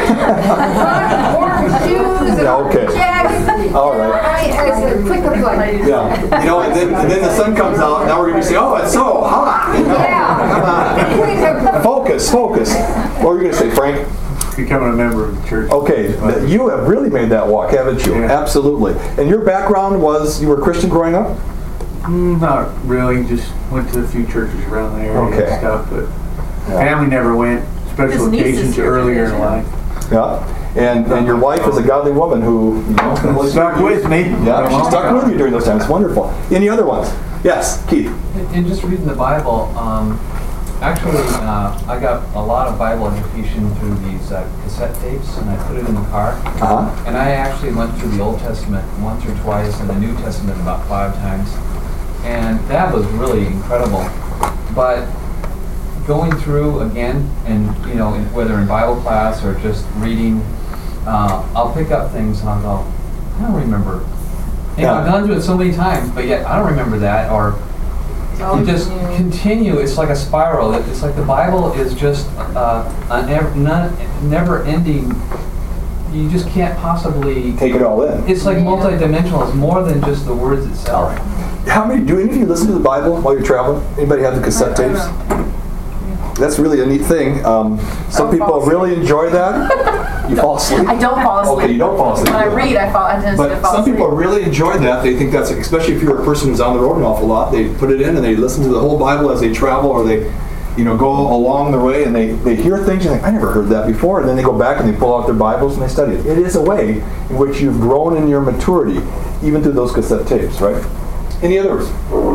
O: warm shoes, and
B: Yeah, okay.
O: jackets.
B: All right.
O: I, I said, quit complaining.
B: Yeah. You know, and then, and then the sun comes out, now we're going to say, oh, it's so hot. You know?
O: Yeah.
B: Come on. Focus, focus. What were you going to say, Frank?
P: Becoming a member of the church.
B: Okay, you have really made that walk, haven't you?
P: Yeah.
B: Absolutely. And your background was, you were a Christian growing up?
P: Mm, not really. Just went to a few churches around the area
B: Okay.
P: and stuff, but
B: Yeah.
P: family never went. Special
I: His niece is
P: occasions
I: here
P: earlier
I: today,
P: in
I: too.
P: life.
B: Yeah. And and your wife is a godly woman who, you know,
P: Stuck with me.
B: Yeah, she stuck with you during those times. Wonderful. Any other ones? Yes, Keith.
Q: In, in just reading the Bible, um,
P: Actually, uh, I got a lot of Bible education through these uh, cassette tapes, and I put it in the car.
B: Uh-huh.
P: And I actually went through the Old Testament once or twice, and the New Testament about five times. And that was really incredible. But going through again, and you know, in, whether in Bible class or just reading, uh, I'll pick up things and I'll go, I don't remember. You know, I've gone through it so many times, but yet I don't remember that. Or you just continue. It's like a spiral. It- It's like the Bible is just uh, a never, non, never-ending. You just can't possibly
B: take it all in.
P: It's like multidimensional. It's more than just the words itself.
B: All right. How many, do any of you listen to the Bible while you're traveling? Anybody have the cassette tapes? That's really a neat thing. Um, some people really enjoy that. You fall asleep?
I: I don't fall asleep.
B: Okay, you don't fall asleep.
I: When I read, I fall. I tend to
B: But
I: fall
B: some
I: asleep.
B: people really enjoy that. They think that's, especially if you're a person who's on the road an awful lot, they put it in and they listen to the whole Bible as they travel, or they, you know, go along the way and they, they hear things and they think, I never heard that before. And then they go back and they pull out their Bibles and they study it. It is a way in which you've grown in your maturity, even through those cassette tapes, right? Any others?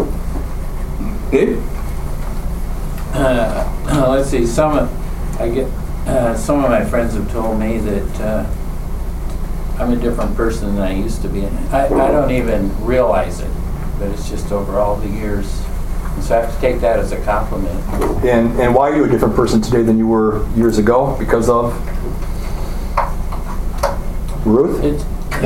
B: Dave?
Q: Uh, let's see. Some of I get uh, some of my friends have told me that uh, I'm a different person than I used to be. I, I don't even realize it, but it's just over all the years. And so I have to take that as a compliment.
B: And and why are you a different person today than you were years ago? Because of Ruth?
Q: It's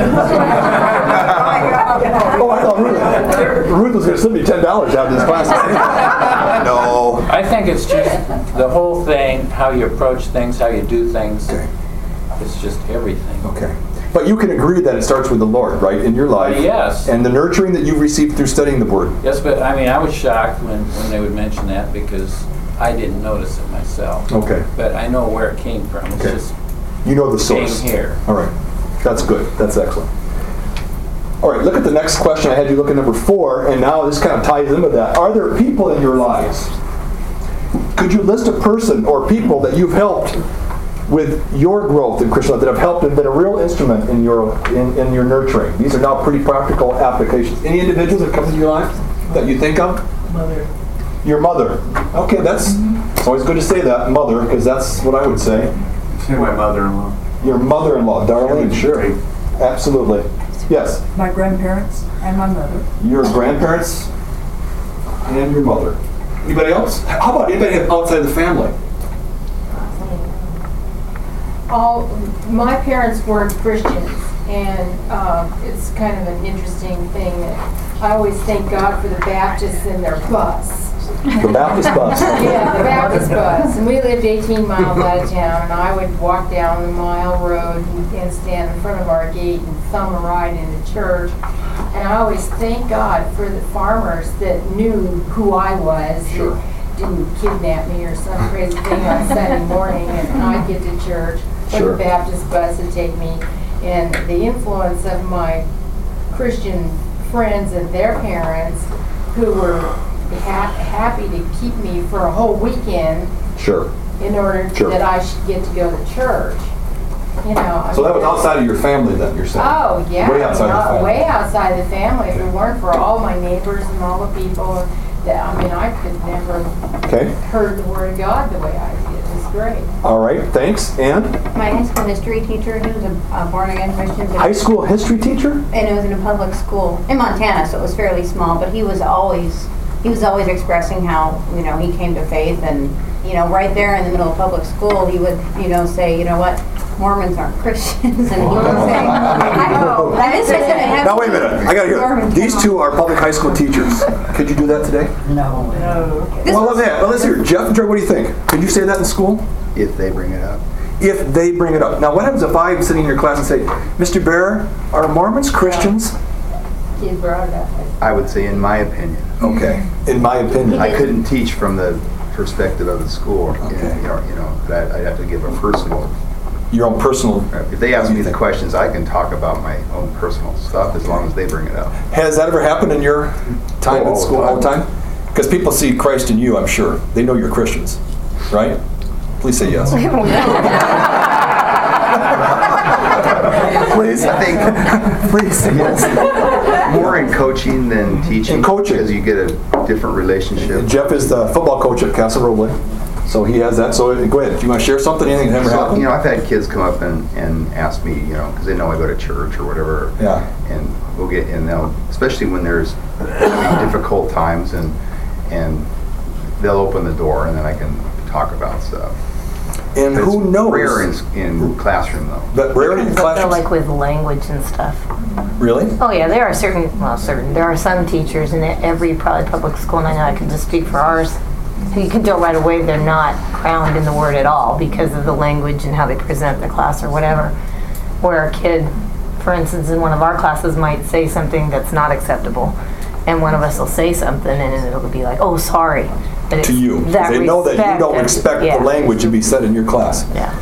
B: Oh, I thought Ruth, Ruth was going to slip me ten dollars out of this class. No.
Q: I think it's just the whole thing, how you approach things, how you do things.
B: Okay.
Q: It's just everything.
B: Okay. But you can agree that it starts with the Lord, right, in your life?
Q: Uh, yes.
B: And the nurturing that you've received through studying the Word.
Q: Yes, but I mean, I was shocked when, when they would mention that because I didn't notice it myself.
B: Okay.
Q: But I know where it came from. It's
B: Okay.
Q: just
B: You know the source.
Q: came here.
B: All right. That's good. That's excellent. All right, look at the next question. I had you look at number four, and now this kind of ties into that. Are there people in your lives? Could you list a person or people that you've helped with your growth in Christian life, that have helped and been a real instrument in your in, in your nurturing? These are now pretty practical applications. Any individuals that come into your life that you think of?
D: Mother.
B: Your mother. Okay, that's it's always good to say that, mother, because that's what I would say.
P: Say my mother-in-law.
B: Your mother-in-law, Darlene, sure. Absolutely. Yes.
D: My grandparents and my mother.
B: Your grandparents and your mother. Anybody else? How about anybody outside the family?
O: All, my parents weren't Christians, and um, it's kind of an interesting thing that I always thank God for the Baptists and their bus.
B: The Baptist bus.
O: Yeah, the Baptist bus. And we lived eighteen miles out of town, and I would walk down the mile road and, and stand in front of our gate and thumb a ride into church. And I always thank God for the farmers that knew who I was.
B: Sure.
O: That didn't kidnap me or some crazy thing on Sunday morning, and I'd get to church. Or
B: Sure.
O: the Baptist bus would take me. And the influence of my Christian friends and their parents, who were ha- happy to keep me for a whole weekend
B: Sure.
O: in order
B: Sure.
O: that I should get to go to church. You know. I
B: So that
O: mean,
B: was outside of your family then, you're saying?
O: Oh, yeah.
B: Way outside
O: not-
B: the family.
O: Way outside the family. If it weren't for all my neighbors and all the people, that, I mean, I could never
B: Okay.
O: heard the Word of God the way I did. It was great.
B: All right, thanks. And
R: My high school history teacher, he was a uh, born-again Christian. but-
B: high school history teacher?
R: And it was in a public school in Montana, so it was fairly small, but he was always, he was always expressing how, you know, he came to faith, and, you know, right there in the middle of public school, he would, you know, say, you know what, Mormons aren't Christians, and he would say, I know, that is just an
B: Now wait a minute, I gotta hear, these two are public high school teachers. Could you do that today?
N: No.
B: Well, let's, well, let's hear it. Jeff and Joy, what do you think? Could you say that in school?
S: If they bring it up.
B: If they bring it up. Now, what happens if I'm sitting in your class and say, Mister Bear, are Mormons Christians?
O: He brought it up.
S: I would say, in my opinion.
B: Okay. In my opinion.
S: I couldn't teach from the perspective of the school.
B: Okay.
S: You know, you know, but I'd have to give a personal.
B: Your own personal.
S: If they ask me the questions, I can talk about my own personal stuff as long as they bring it up.
B: Has that ever happened in your time
S: Oh,
B: at school all the time? Because people see Christ in you, I'm sure. They know you're Christians, right? Please say yes. Please, I think. Please say yes.
S: More in coaching than teaching.
B: In coaching.
S: Because you get a different relationship.
B: Jeff is the football coach at Casa Roble, so he has that. So go ahead. If you want to share something, anything that ever
S: So,
B: happened?
S: you know, I've had kids come up and, and ask me, you know, because they know I go to church or whatever.
B: Yeah.
S: And we'll get, and they'll, especially when there's difficult times, and and they'll open the door, and then I can talk about stuff.
B: And
S: But
B: who
S: it's
B: knows?
S: Rare in, in classroom though.
B: But rare in
T: But they're
B: classrooms.
T: like with language and stuff.
B: Really?
T: Oh yeah, there are certain, well certain, there are some teachers in every probably public school, and I know I can just speak for ours, who you can tell right away they're not crowned in the word at all because of the language and how they present the class or whatever. Where a kid, for instance, in one of our classes might say something that's not acceptable, and one of us will say something and it'll be like, oh, sorry. But it's
B: To you. 'Cause
T: that
B: they know that you
T: respect
B: don't
T: and-
B: expect
T: yeah.
B: the language to be said in your class.
T: Yeah.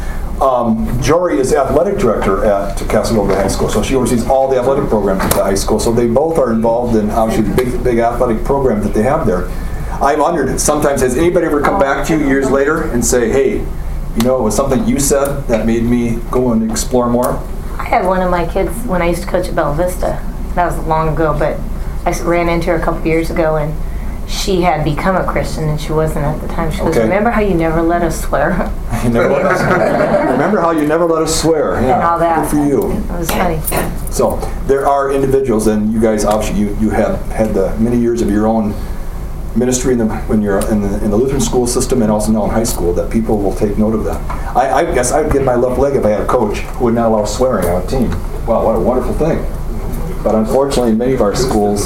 B: Um, Jory is athletic director at Casa Roble High School, so she oversees all the athletic programs at the high school. So they both are involved in obviously the big, big athletic program that they have there. I wondered, sometimes, has anybody ever come back to you years later and say, hey, you know, it was something you said that made me go and explore more?
T: I had one of my kids when I used to coach at Bella Vista. That was long ago, but I ran into her a couple years ago, and she had become a Christian, and she wasn't at the time. She goes,
B: Okay.
T: remember how you never let us swear?
B: You never let us swear. Remember how you never let us swear. Yeah.
T: And all that.
B: Good for you.
T: It was funny.
B: So there are individuals, and you guys obviously you, you have had the many years of your own ministry in the, when you're in the, in the Lutheran school system and also now in high school, that people will take note of that. I, I guess I would get my left leg if I had a coach who would not allow swearing on a team. Wow, what a wonderful thing. But unfortunately, in many of our schools,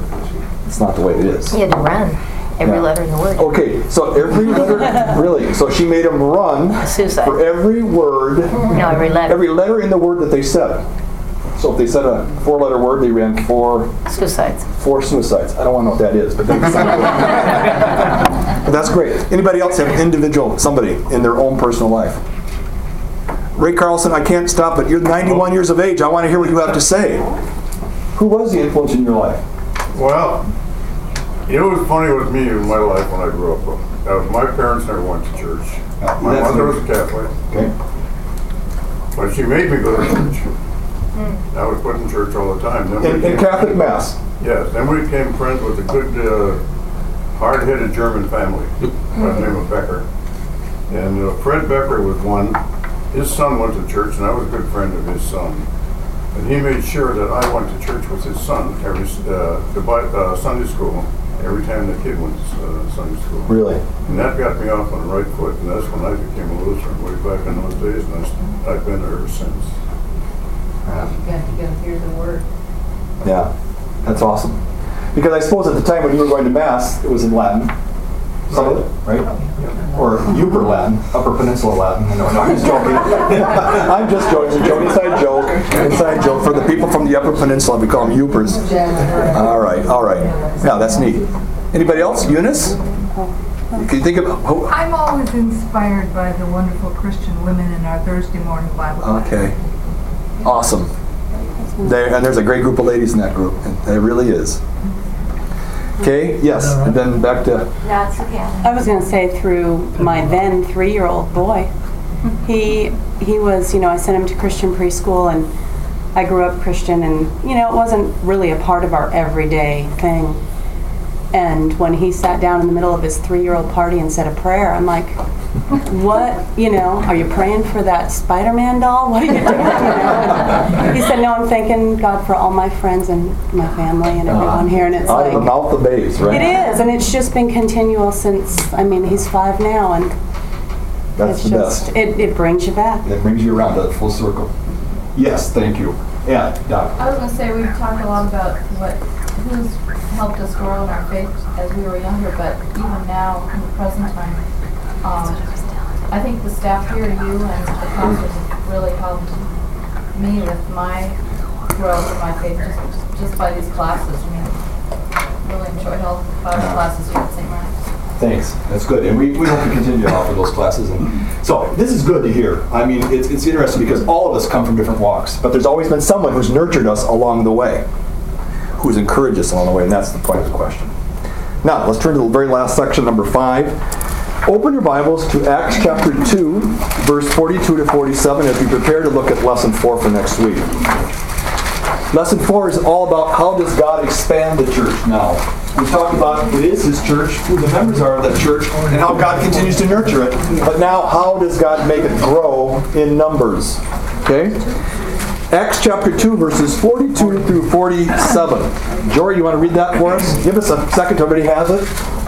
B: it's not the way it is.
T: You had to run every
B: Yeah.
T: letter in the word.
B: Okay, so every letter, really, so she made them run
T: Suicide.
B: for every word.
T: No, every letter.
B: Every letter in the word that they said. So if they said a four-letter word, they ran four
T: suicides.
B: Four suicides. I don't want to know what that is, but, but that's great. Anybody else have individual, somebody in their own personal life? Ray Carlson, I can't stop, but you're ninety-one years of age. I want to hear what you have to say. Who was the influence in your life?
H: Well, it was funny with me in my life when I grew up. Uh, my parents never went to church. My
B: That's
H: mother
B: good.
H: was a Catholic.
B: Okay.
H: But she made me go to church. I was put in church all the time. Then we
B: In, in
H: became-
B: Catholic Mass?
H: Yes. Then we became friends with a good, uh, hard-headed German family by the name of Becker. And uh, Fred Becker was one. His son went to church, and I was a good friend of his son. And he made sure that I went to church with his son every uh, to Bi- uh, Sunday school every time the kid went to uh, Sunday school.
B: Really?
H: And that got me off on the right foot, and that's when I became a Lutheran way back in those days, and I, s- I've been there ever since.
I: You got to go hear the word.
B: Yeah, that's awesome. Because I suppose at the time when you were going to Mass, it was in Latin. Some of it, right? Or Upper Latin, Upper Peninsula Latin. No, no, I'm just joking. I'm just joking. Joke, inside joke. Inside joke. For the people from the Upper Peninsula, we call them Uppers. All right, all right. Yeah, that's neat. Anybody else? Eunice? Can you think of... Oh,
D: I'm always inspired by the wonderful Christian women in our Thursday morning Bible class.
B: okay. Awesome. There, and there's a great group of ladies in that group. And there really is. Okay, yes. And then back to...
L: That's okay.
F: I was going to say through my then three-year-old boy. He he was, you know, I sent him to Christian preschool, and I grew up Christian, and, you know, it wasn't really a part of our everyday thing. And when he sat down in the middle of his three-year-old party and said a prayer, I'm like, what, you know, are you praying for that Spider-Man doll? What are you doing? You know? And he said, no, I'm thanking God for all my friends and my family and everyone here. And it's
B: Out
F: like...
B: of the mouth of babes, right?
F: It is, and it's just been continual since, I mean, he's five now, and
B: That's
F: it's
B: the
F: just,
B: best.
F: it, it brings you back.
B: That brings you around to that full circle. Yes, thank you. Yeah, Doc.
I: I was going to say, we've talked a lot about what, who's helped us grow in our faith as we were younger, but even now, in the present time, um, I think the staff here, you and the pastors have really helped me with my growth in my faith just, just by these classes. I mean, really enjoyed all the Bible classes here at Saint Ryan's.
B: Thanks. That's good. And we, we hope to continue to offer those classes. And so this is good to hear. I mean, it's, it's interesting because all of us come from different walks, but there's always been someone who's nurtured us along the way, who's encouraged us along the way, and that's the point of the question. Now, let's turn to the very last section, number five. Open your Bibles to Acts chapter two, verse forty-two to forty-seven, as we prepare to look at lesson four for next week. Lesson four is all about how does God expand the church now. We talked about it is His church, who the members are of that church, and how God continues to nurture it. But now, how does God make it grow in numbers? Okay? Acts chapter two, verses forty-two through forty-seven. Jory, you want to read that for us? Give us a second. Everybody has it?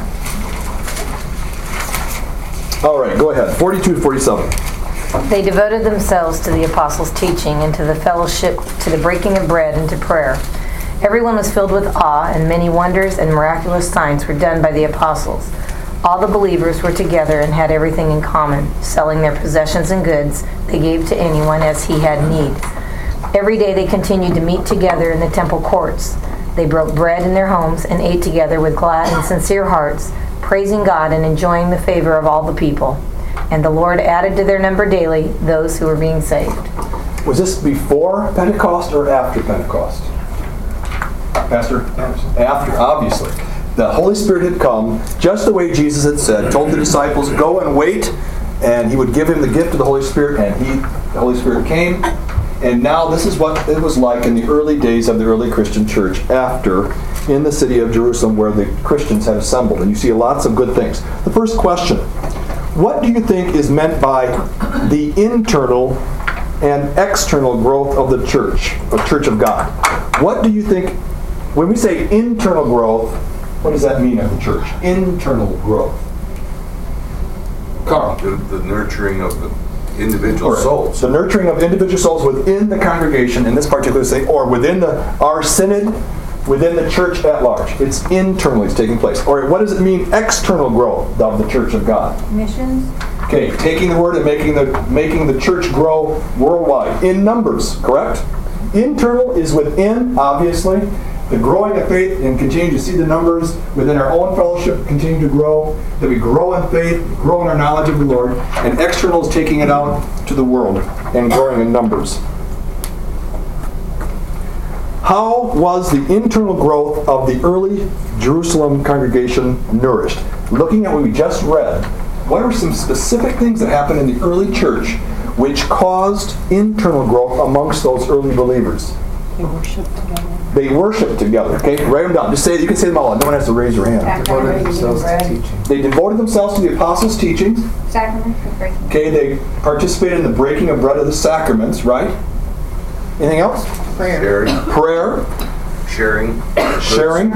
B: All right, go ahead. forty-two to forty-seven.
T: They devoted themselves to the apostles' teaching and to the fellowship, to the breaking of bread and to prayer. Everyone was filled with awe, and many wonders and miraculous signs were done by the apostles. All the believers were together and had everything in common. Selling their possessions and goods, they gave to anyone as he had need. Every day they continued to meet together in the temple courts. They broke bread in their homes and ate together with glad and sincere hearts, praising God and enjoying the favor of all the people. And the Lord added to their number daily those who were being saved.
B: Was this before Pentecost or after Pentecost? Pastor? After, obviously. The Holy Spirit had come, just the way Jesus had said, told the disciples, go and wait, and He would give him the gift of the Holy Spirit, and he, the Holy Spirit came. And now this is what it was like in the early days of the early Christian church after, in the city of Jerusalem, where the Christians had assembled. And you see lots of good things. The first question, what do you think is meant by the internal and external growth of the church, of Church of God? What do you think, when we say internal growth, what does that mean of the church? Internal growth. Carl.
A: The, the nurturing of the individual
B: Right.
A: souls.
B: The nurturing of individual souls within the congregation, in this particular thing, or within the our synod, within the church at large. It's internally it's taking place. All right, what does it mean, external growth of the Church of God?
J: Missions.
B: Okay, taking the word and making the making the church grow worldwide in numbers, correct? Internal is within, obviously. The growing of faith and continue to see the numbers within our own fellowship continue to grow, that we grow in faith, grow in our knowledge of the Lord, and external is taking it out to the world and growing in numbers. How was the internal growth of the early Jerusalem congregation nourished? Looking at what we just read, what are some specific things that happened in the early church which caused internal growth amongst those early believers?
F: They worshiped together.
B: They worshiped together. Okay, write them down. Just say, you can say them all. No one has to raise their hand.
G: Devoted themselves to teaching.
B: They devoted themselves to the apostles' teachings.
L: Sacrament of breaking.
B: Okay, they participated in the breaking of bread of the sacraments, right? Anything else?
A: Prayer.
B: Prayer.
A: Sharing.
B: Sharing.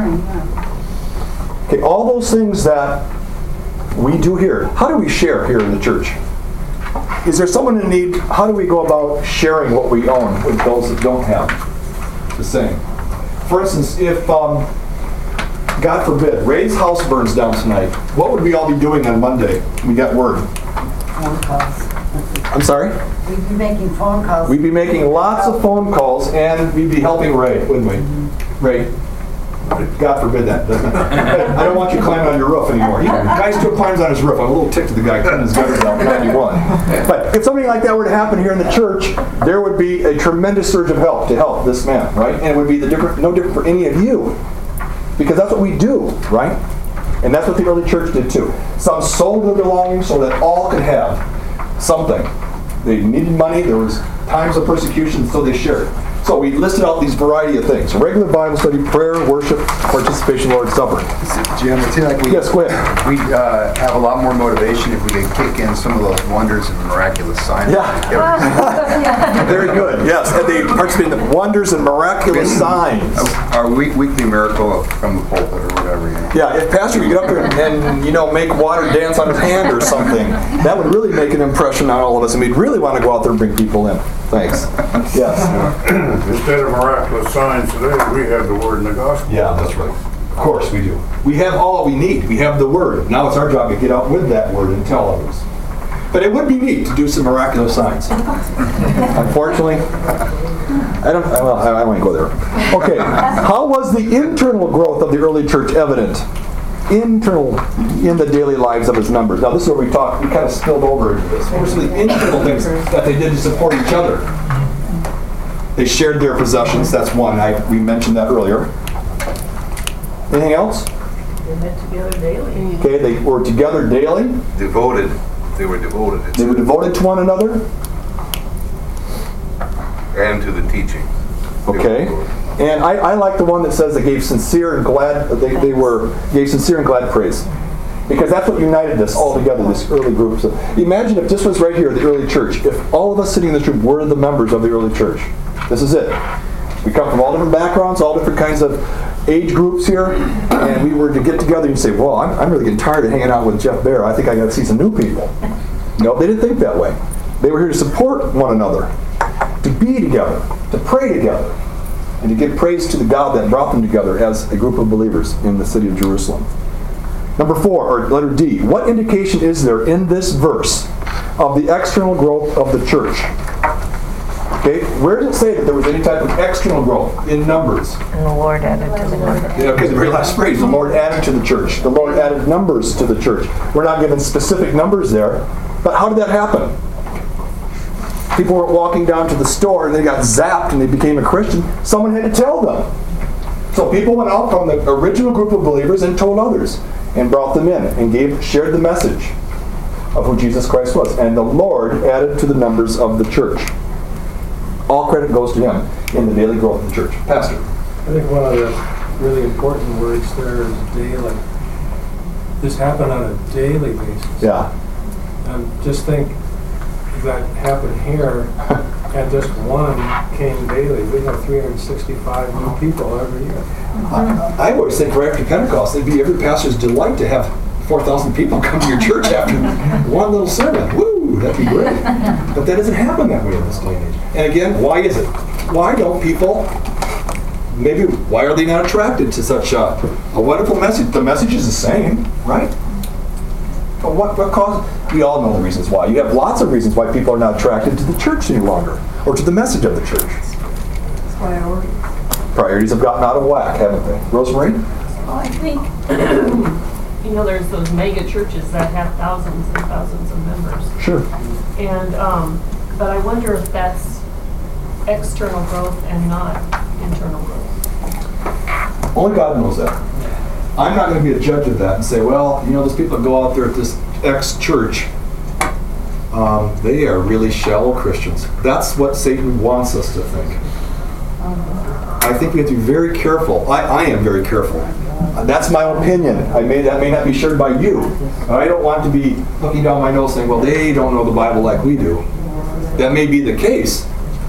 B: Okay, all those things that we do here. How do we share here in the church? Is there someone in need? How do we go about sharing what we own with those that don't have the same? For instance, if, um, God forbid, Ray's house burns down tonight, what would we all be doing on Monday? We got word.
N: Phone calls.
B: I'm sorry?
N: We'd be making phone calls.
B: We'd be making lots of phone calls, and we'd be helping Ray, wouldn't we? Ray, God forbid that, doesn't it? I don't want you climbing on your roof anymore. He, guy still climbs on his roof. I'm a little ticked at the guy cutting his gutters out in ninety-one. But if something like that were to happen here in the church, there would be a tremendous surge of help to help this man, right? And it would be the different, no different for any of you. Because that's what we do, right? And that's what the early church did too. Some sold their belongings so that all could have something. They needed money, there was times of persecution, so they shared. So we listed out these variety of things. Regular Bible study, prayer, worship, participation, Lord's Supper.
S: Jim, it seems like we,
B: yes, go ahead.
S: we uh, have a lot more motivation if we can kick in some of those wonders and miraculous signs.
B: Yeah. Very good. Yes, and they participate in the wonders and miraculous signs.
S: Our week, weekly miracle from the pulpit or whatever. You know.
B: Yeah, if Pastor could get up there and, and, you know, make water dance on his hand or something, that would really make an impression on all of us, and we'd really want to go out there and bring people in. Thanks. Yes.
H: Instead of miraculous signs today, we have the Word and the Gospel.
B: Yeah, that's right. Of course we do. We have all we need. We have the Word. Now it's our job to get out with that Word and tell others. But it would be neat to do some miraculous signs. Unfortunately, I don't. Well, I won't go there. Okay. How was the internal growth of the early church evident? Internal in the daily lives of his members. Now this is where we talked. We kind of spilled over into this. What were some of the internal things that they did to support each other? They shared their possessions. That's one. I, we mentioned that earlier. Anything else?
O: They met together daily.
B: Okay, they were together daily.
A: Devoted. They were devoted.
B: They were devoted to one another.
A: And to the teaching.
B: Okay. And I, I like the one that says they gave sincere and glad, they, they were, gave sincere and glad praise. Because that's what united us all together, this early group. So imagine if this was right here, the early church. If all of us sitting in this room were the members of the early church. This is it. We come from all different backgrounds, all different kinds of age groups here, and we were to get together and say, well, I'm, I'm really getting tired of hanging out with Jeff Bear. I think I got to see some new people. No, they didn't think that way. They were here to support one another, to be together, to pray together, and to give praise to the God that brought them together as a group of believers in the city of Jerusalem. Number four, or letter D, what indication is there in this verse of the external growth of the church? Okay, where does it say that there was any type of external growth in numbers?
T: And the Lord added to the number.
B: Yeah, okay, the very last phrase, the Lord added to the church. The Lord added numbers to the church. We're not given specific numbers there, but how did that happen? People weren't walking down to the store and they got zapped and they became a Christian. Someone had to tell them. So people went out from the original group of believers and told others and brought them in and gave, shared the message of who Jesus Christ was. And the Lord added to the numbers of the church. All credit goes to Him in the daily growth of the church. Pastor.
U: I think one of the really important words there is daily. This happened on a daily basis.
B: Yeah.
U: And just think if that happened here and just one came daily. We have three hundred sixty-five new people every year.
B: I, I always think right after Pentecost, it'd be every pastor's delight to have four thousand people come to your church after one little sermon. Woo, that'd be great. But that doesn't happen that way in this day and age. And again, why is it? Why don't people, maybe, why are they not attracted to such a, a wonderful message? The message is the same, right? But what, what cause? We all know the reasons why. You have lots of reasons why people are not attracted to the church any longer, or to the message of the church.
D: Priorities.
B: Priorities have gotten out of whack, haven't they? Rosemary?
K: Well, I think, you know, there's those mega churches that have thousands and thousands of members.
B: Sure.
K: And, um, but I wonder if that's external growth and not internal growth.
B: Only God knows that. I'm not going to be a judge of that and say, well, you know, those people that go out there at this ex-church, um, they are really shallow Christians. That's what Satan wants us to think. I think we have to be very careful. I, I am very careful. Uh, that's my opinion. I may, that may not be shared by you. I don't want to be looking down my nose saying, well, they don't know the Bible like we do. That may be the case.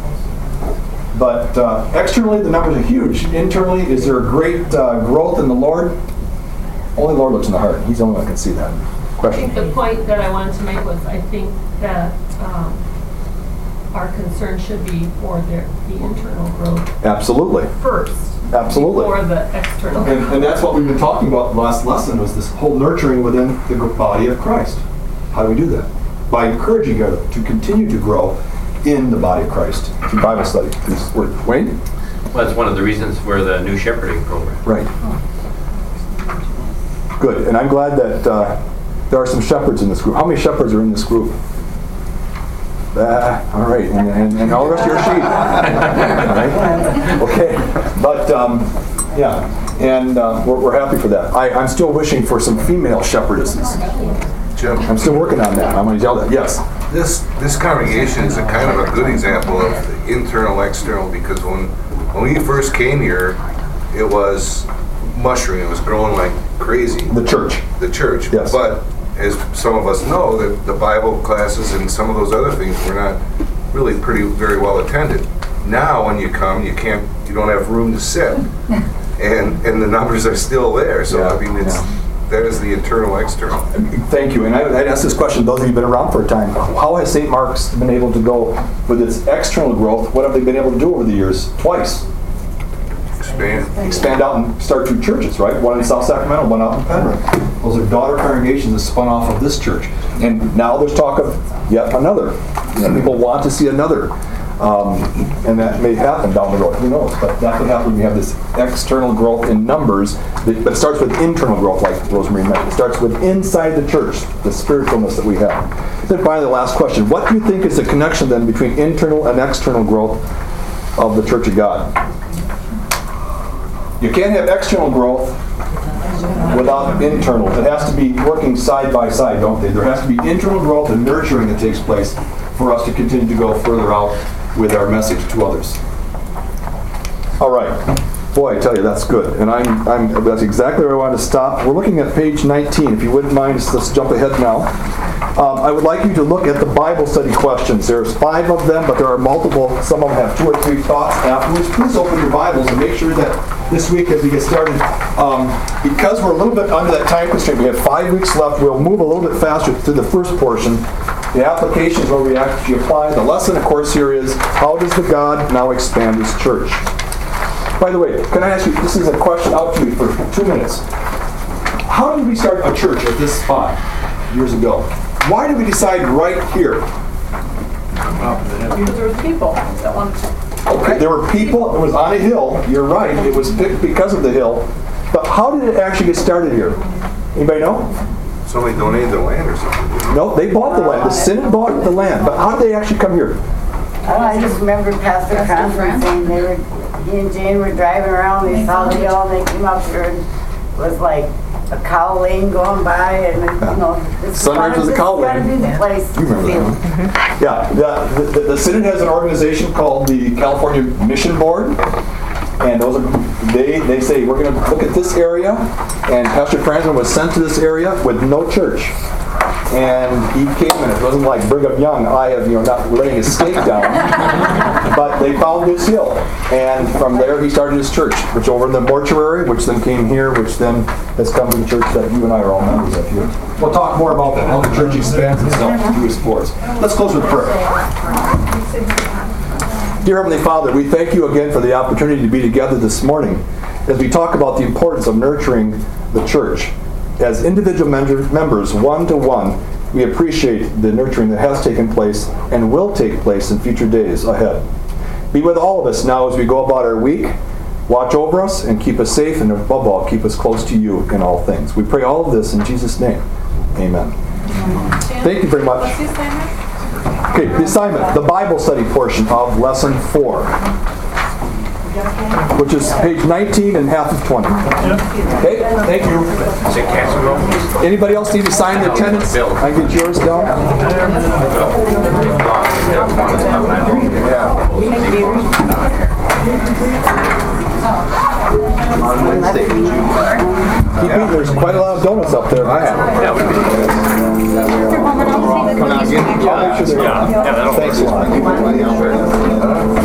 B: But uh, externally, the numbers are huge. Internally, is there a great uh, growth in the Lord? Only the Lord looks in the heart. He's the only one that can see that. Question?
K: I think the point that I wanted to make was I think that um, our concern should be for the, the internal growth.
B: Absolutely.
K: First.
B: Absolutely.
K: Before the external.
B: And, and that's what we've been talking about in the last lesson, was this whole nurturing within the body of Christ. How do we do that? By encouraging you to continue to grow in the body of Christ through Bible study. Through Wayne?
E: Well, that's one of the reasons for the new shepherding program.
B: Right. Good. And I'm glad that uh, there are some shepherds in this group. How many shepherds are in this group? Ah, all right. And, and, and all the rest of your sheep. All right? Okay. But, um, yeah. And uh, we're, we're happy for that. I, I'm still wishing for some female shepherdesses.
A: Jim.
B: I'm still working on that. I'm going to yell that. Yes.
A: This this congregation is a kind of a good example of the internal, external, because when when we first came here, it was mushrooming. It was growing like crazy.
B: The church.
A: The church.
B: Yes.
A: But as some of us know, that the Bible classes and some of those other things were not really pretty very well attended. Now, when you come, you can't, you don't have room to sit, and and the numbers are still there. So
B: yeah.
A: I mean, it's. Yeah. That is the internal, external.
B: Thank you. And I, I'd ask this question, those of you who've been around for a time. How has Saint Mark's been able to go with its external growth? What have they been able to do over the years? Twice.
A: Expand.
B: Expand out and start two churches, right? One in South Sacramento, one out in Penrith. Those are daughter congregations that spun off of this church. And now there's talk of yet another. You know, people want to see another. Um, and that may happen down the road, who knows? But that's what happens when you have this external growth in numbers, that, but it starts with internal growth, like Rosemary mentioned. It starts with inside the church, the spiritualness that we have. Then finally, the last question. What do you think is the connection then between internal and external growth of the Church of God? You can't have external growth without internal. It has to be working side by side, don't they? There has to be internal growth and nurturing that takes place for us to continue to go further out with our message to others. All right. Boy, I tell you, that's good. And I'm, I'm, that's exactly where I want to stop. We're looking at page nineteen. If you wouldn't mind, let's jump ahead now. Um, I would like you to look at the Bible study questions. There's five of them, but there are multiple. Some of them have two or three thoughts afterwards. Please open your Bibles and make sure that this week as we get started, um, because we're a little bit under that time constraint, we have five weeks left, we'll move a little bit faster through the first portion. The applications where we actually apply. The lesson, of course, here is, how does the God now expand His church? By the way, can I ask you, this is a question out to you for two minutes. How did we start a church at this spot years ago? Why did we decide right here?
K: Because there was people that wanted to.
B: Okay, there were people, it was on a hill, you're right, it was picked because of the hill. But how did it actually get started here? Anybody know?
A: Somebody donated the land or something.
B: No, they bought the land. The Synod bought the land. But how did they actually come here?
N: Oh, I just remember Pastor Francis saying they were, he and Jane were driving around, they saw the hill, and they came up here, and it was like a cow lane going by, and, you know, this
B: Sunrise was a cow lane.
N: This is the place.
B: You remember that one? Yeah, the, the, the Synod has an organization called the California Mission Board, and those are, they, they say, we're going to look at this area, and Pastor Franzen was sent to this area with no church. And he came, and it wasn't like Brigham Young, I have, you know, not laying his stake down, but they found this hill. And from there he started his church, which over in the mortuary, which then came here, which then has come to the church that you and I are all members of here. We'll talk more about that, how the church expands itself through its sports. Let's close with prayer. Dear Heavenly Father, we thank you again for the opportunity to be together this morning as we talk about the importance of nurturing the church. As individual members, one to one, we appreciate the nurturing that has taken place and will take place in future days ahead. Be with all of us now as we go about our week. Watch over us and keep us safe, and above all, keep us close to you in all things. We pray all of this in Jesus' name. Amen. Thank you very much.
I: What's the assignment?
B: Okay, the assignment, the Bible study portion of lesson four, which is page nineteen and half of twenty. Okay, thank you. Anybody else need to sign the attendance? I can get yours down.
S: On Wednesday.
B: Keep eating, there's quite a lot of donuts up there. I have.
S: That would be
B: Come out again? I'll make sure they're- Thanks a lot.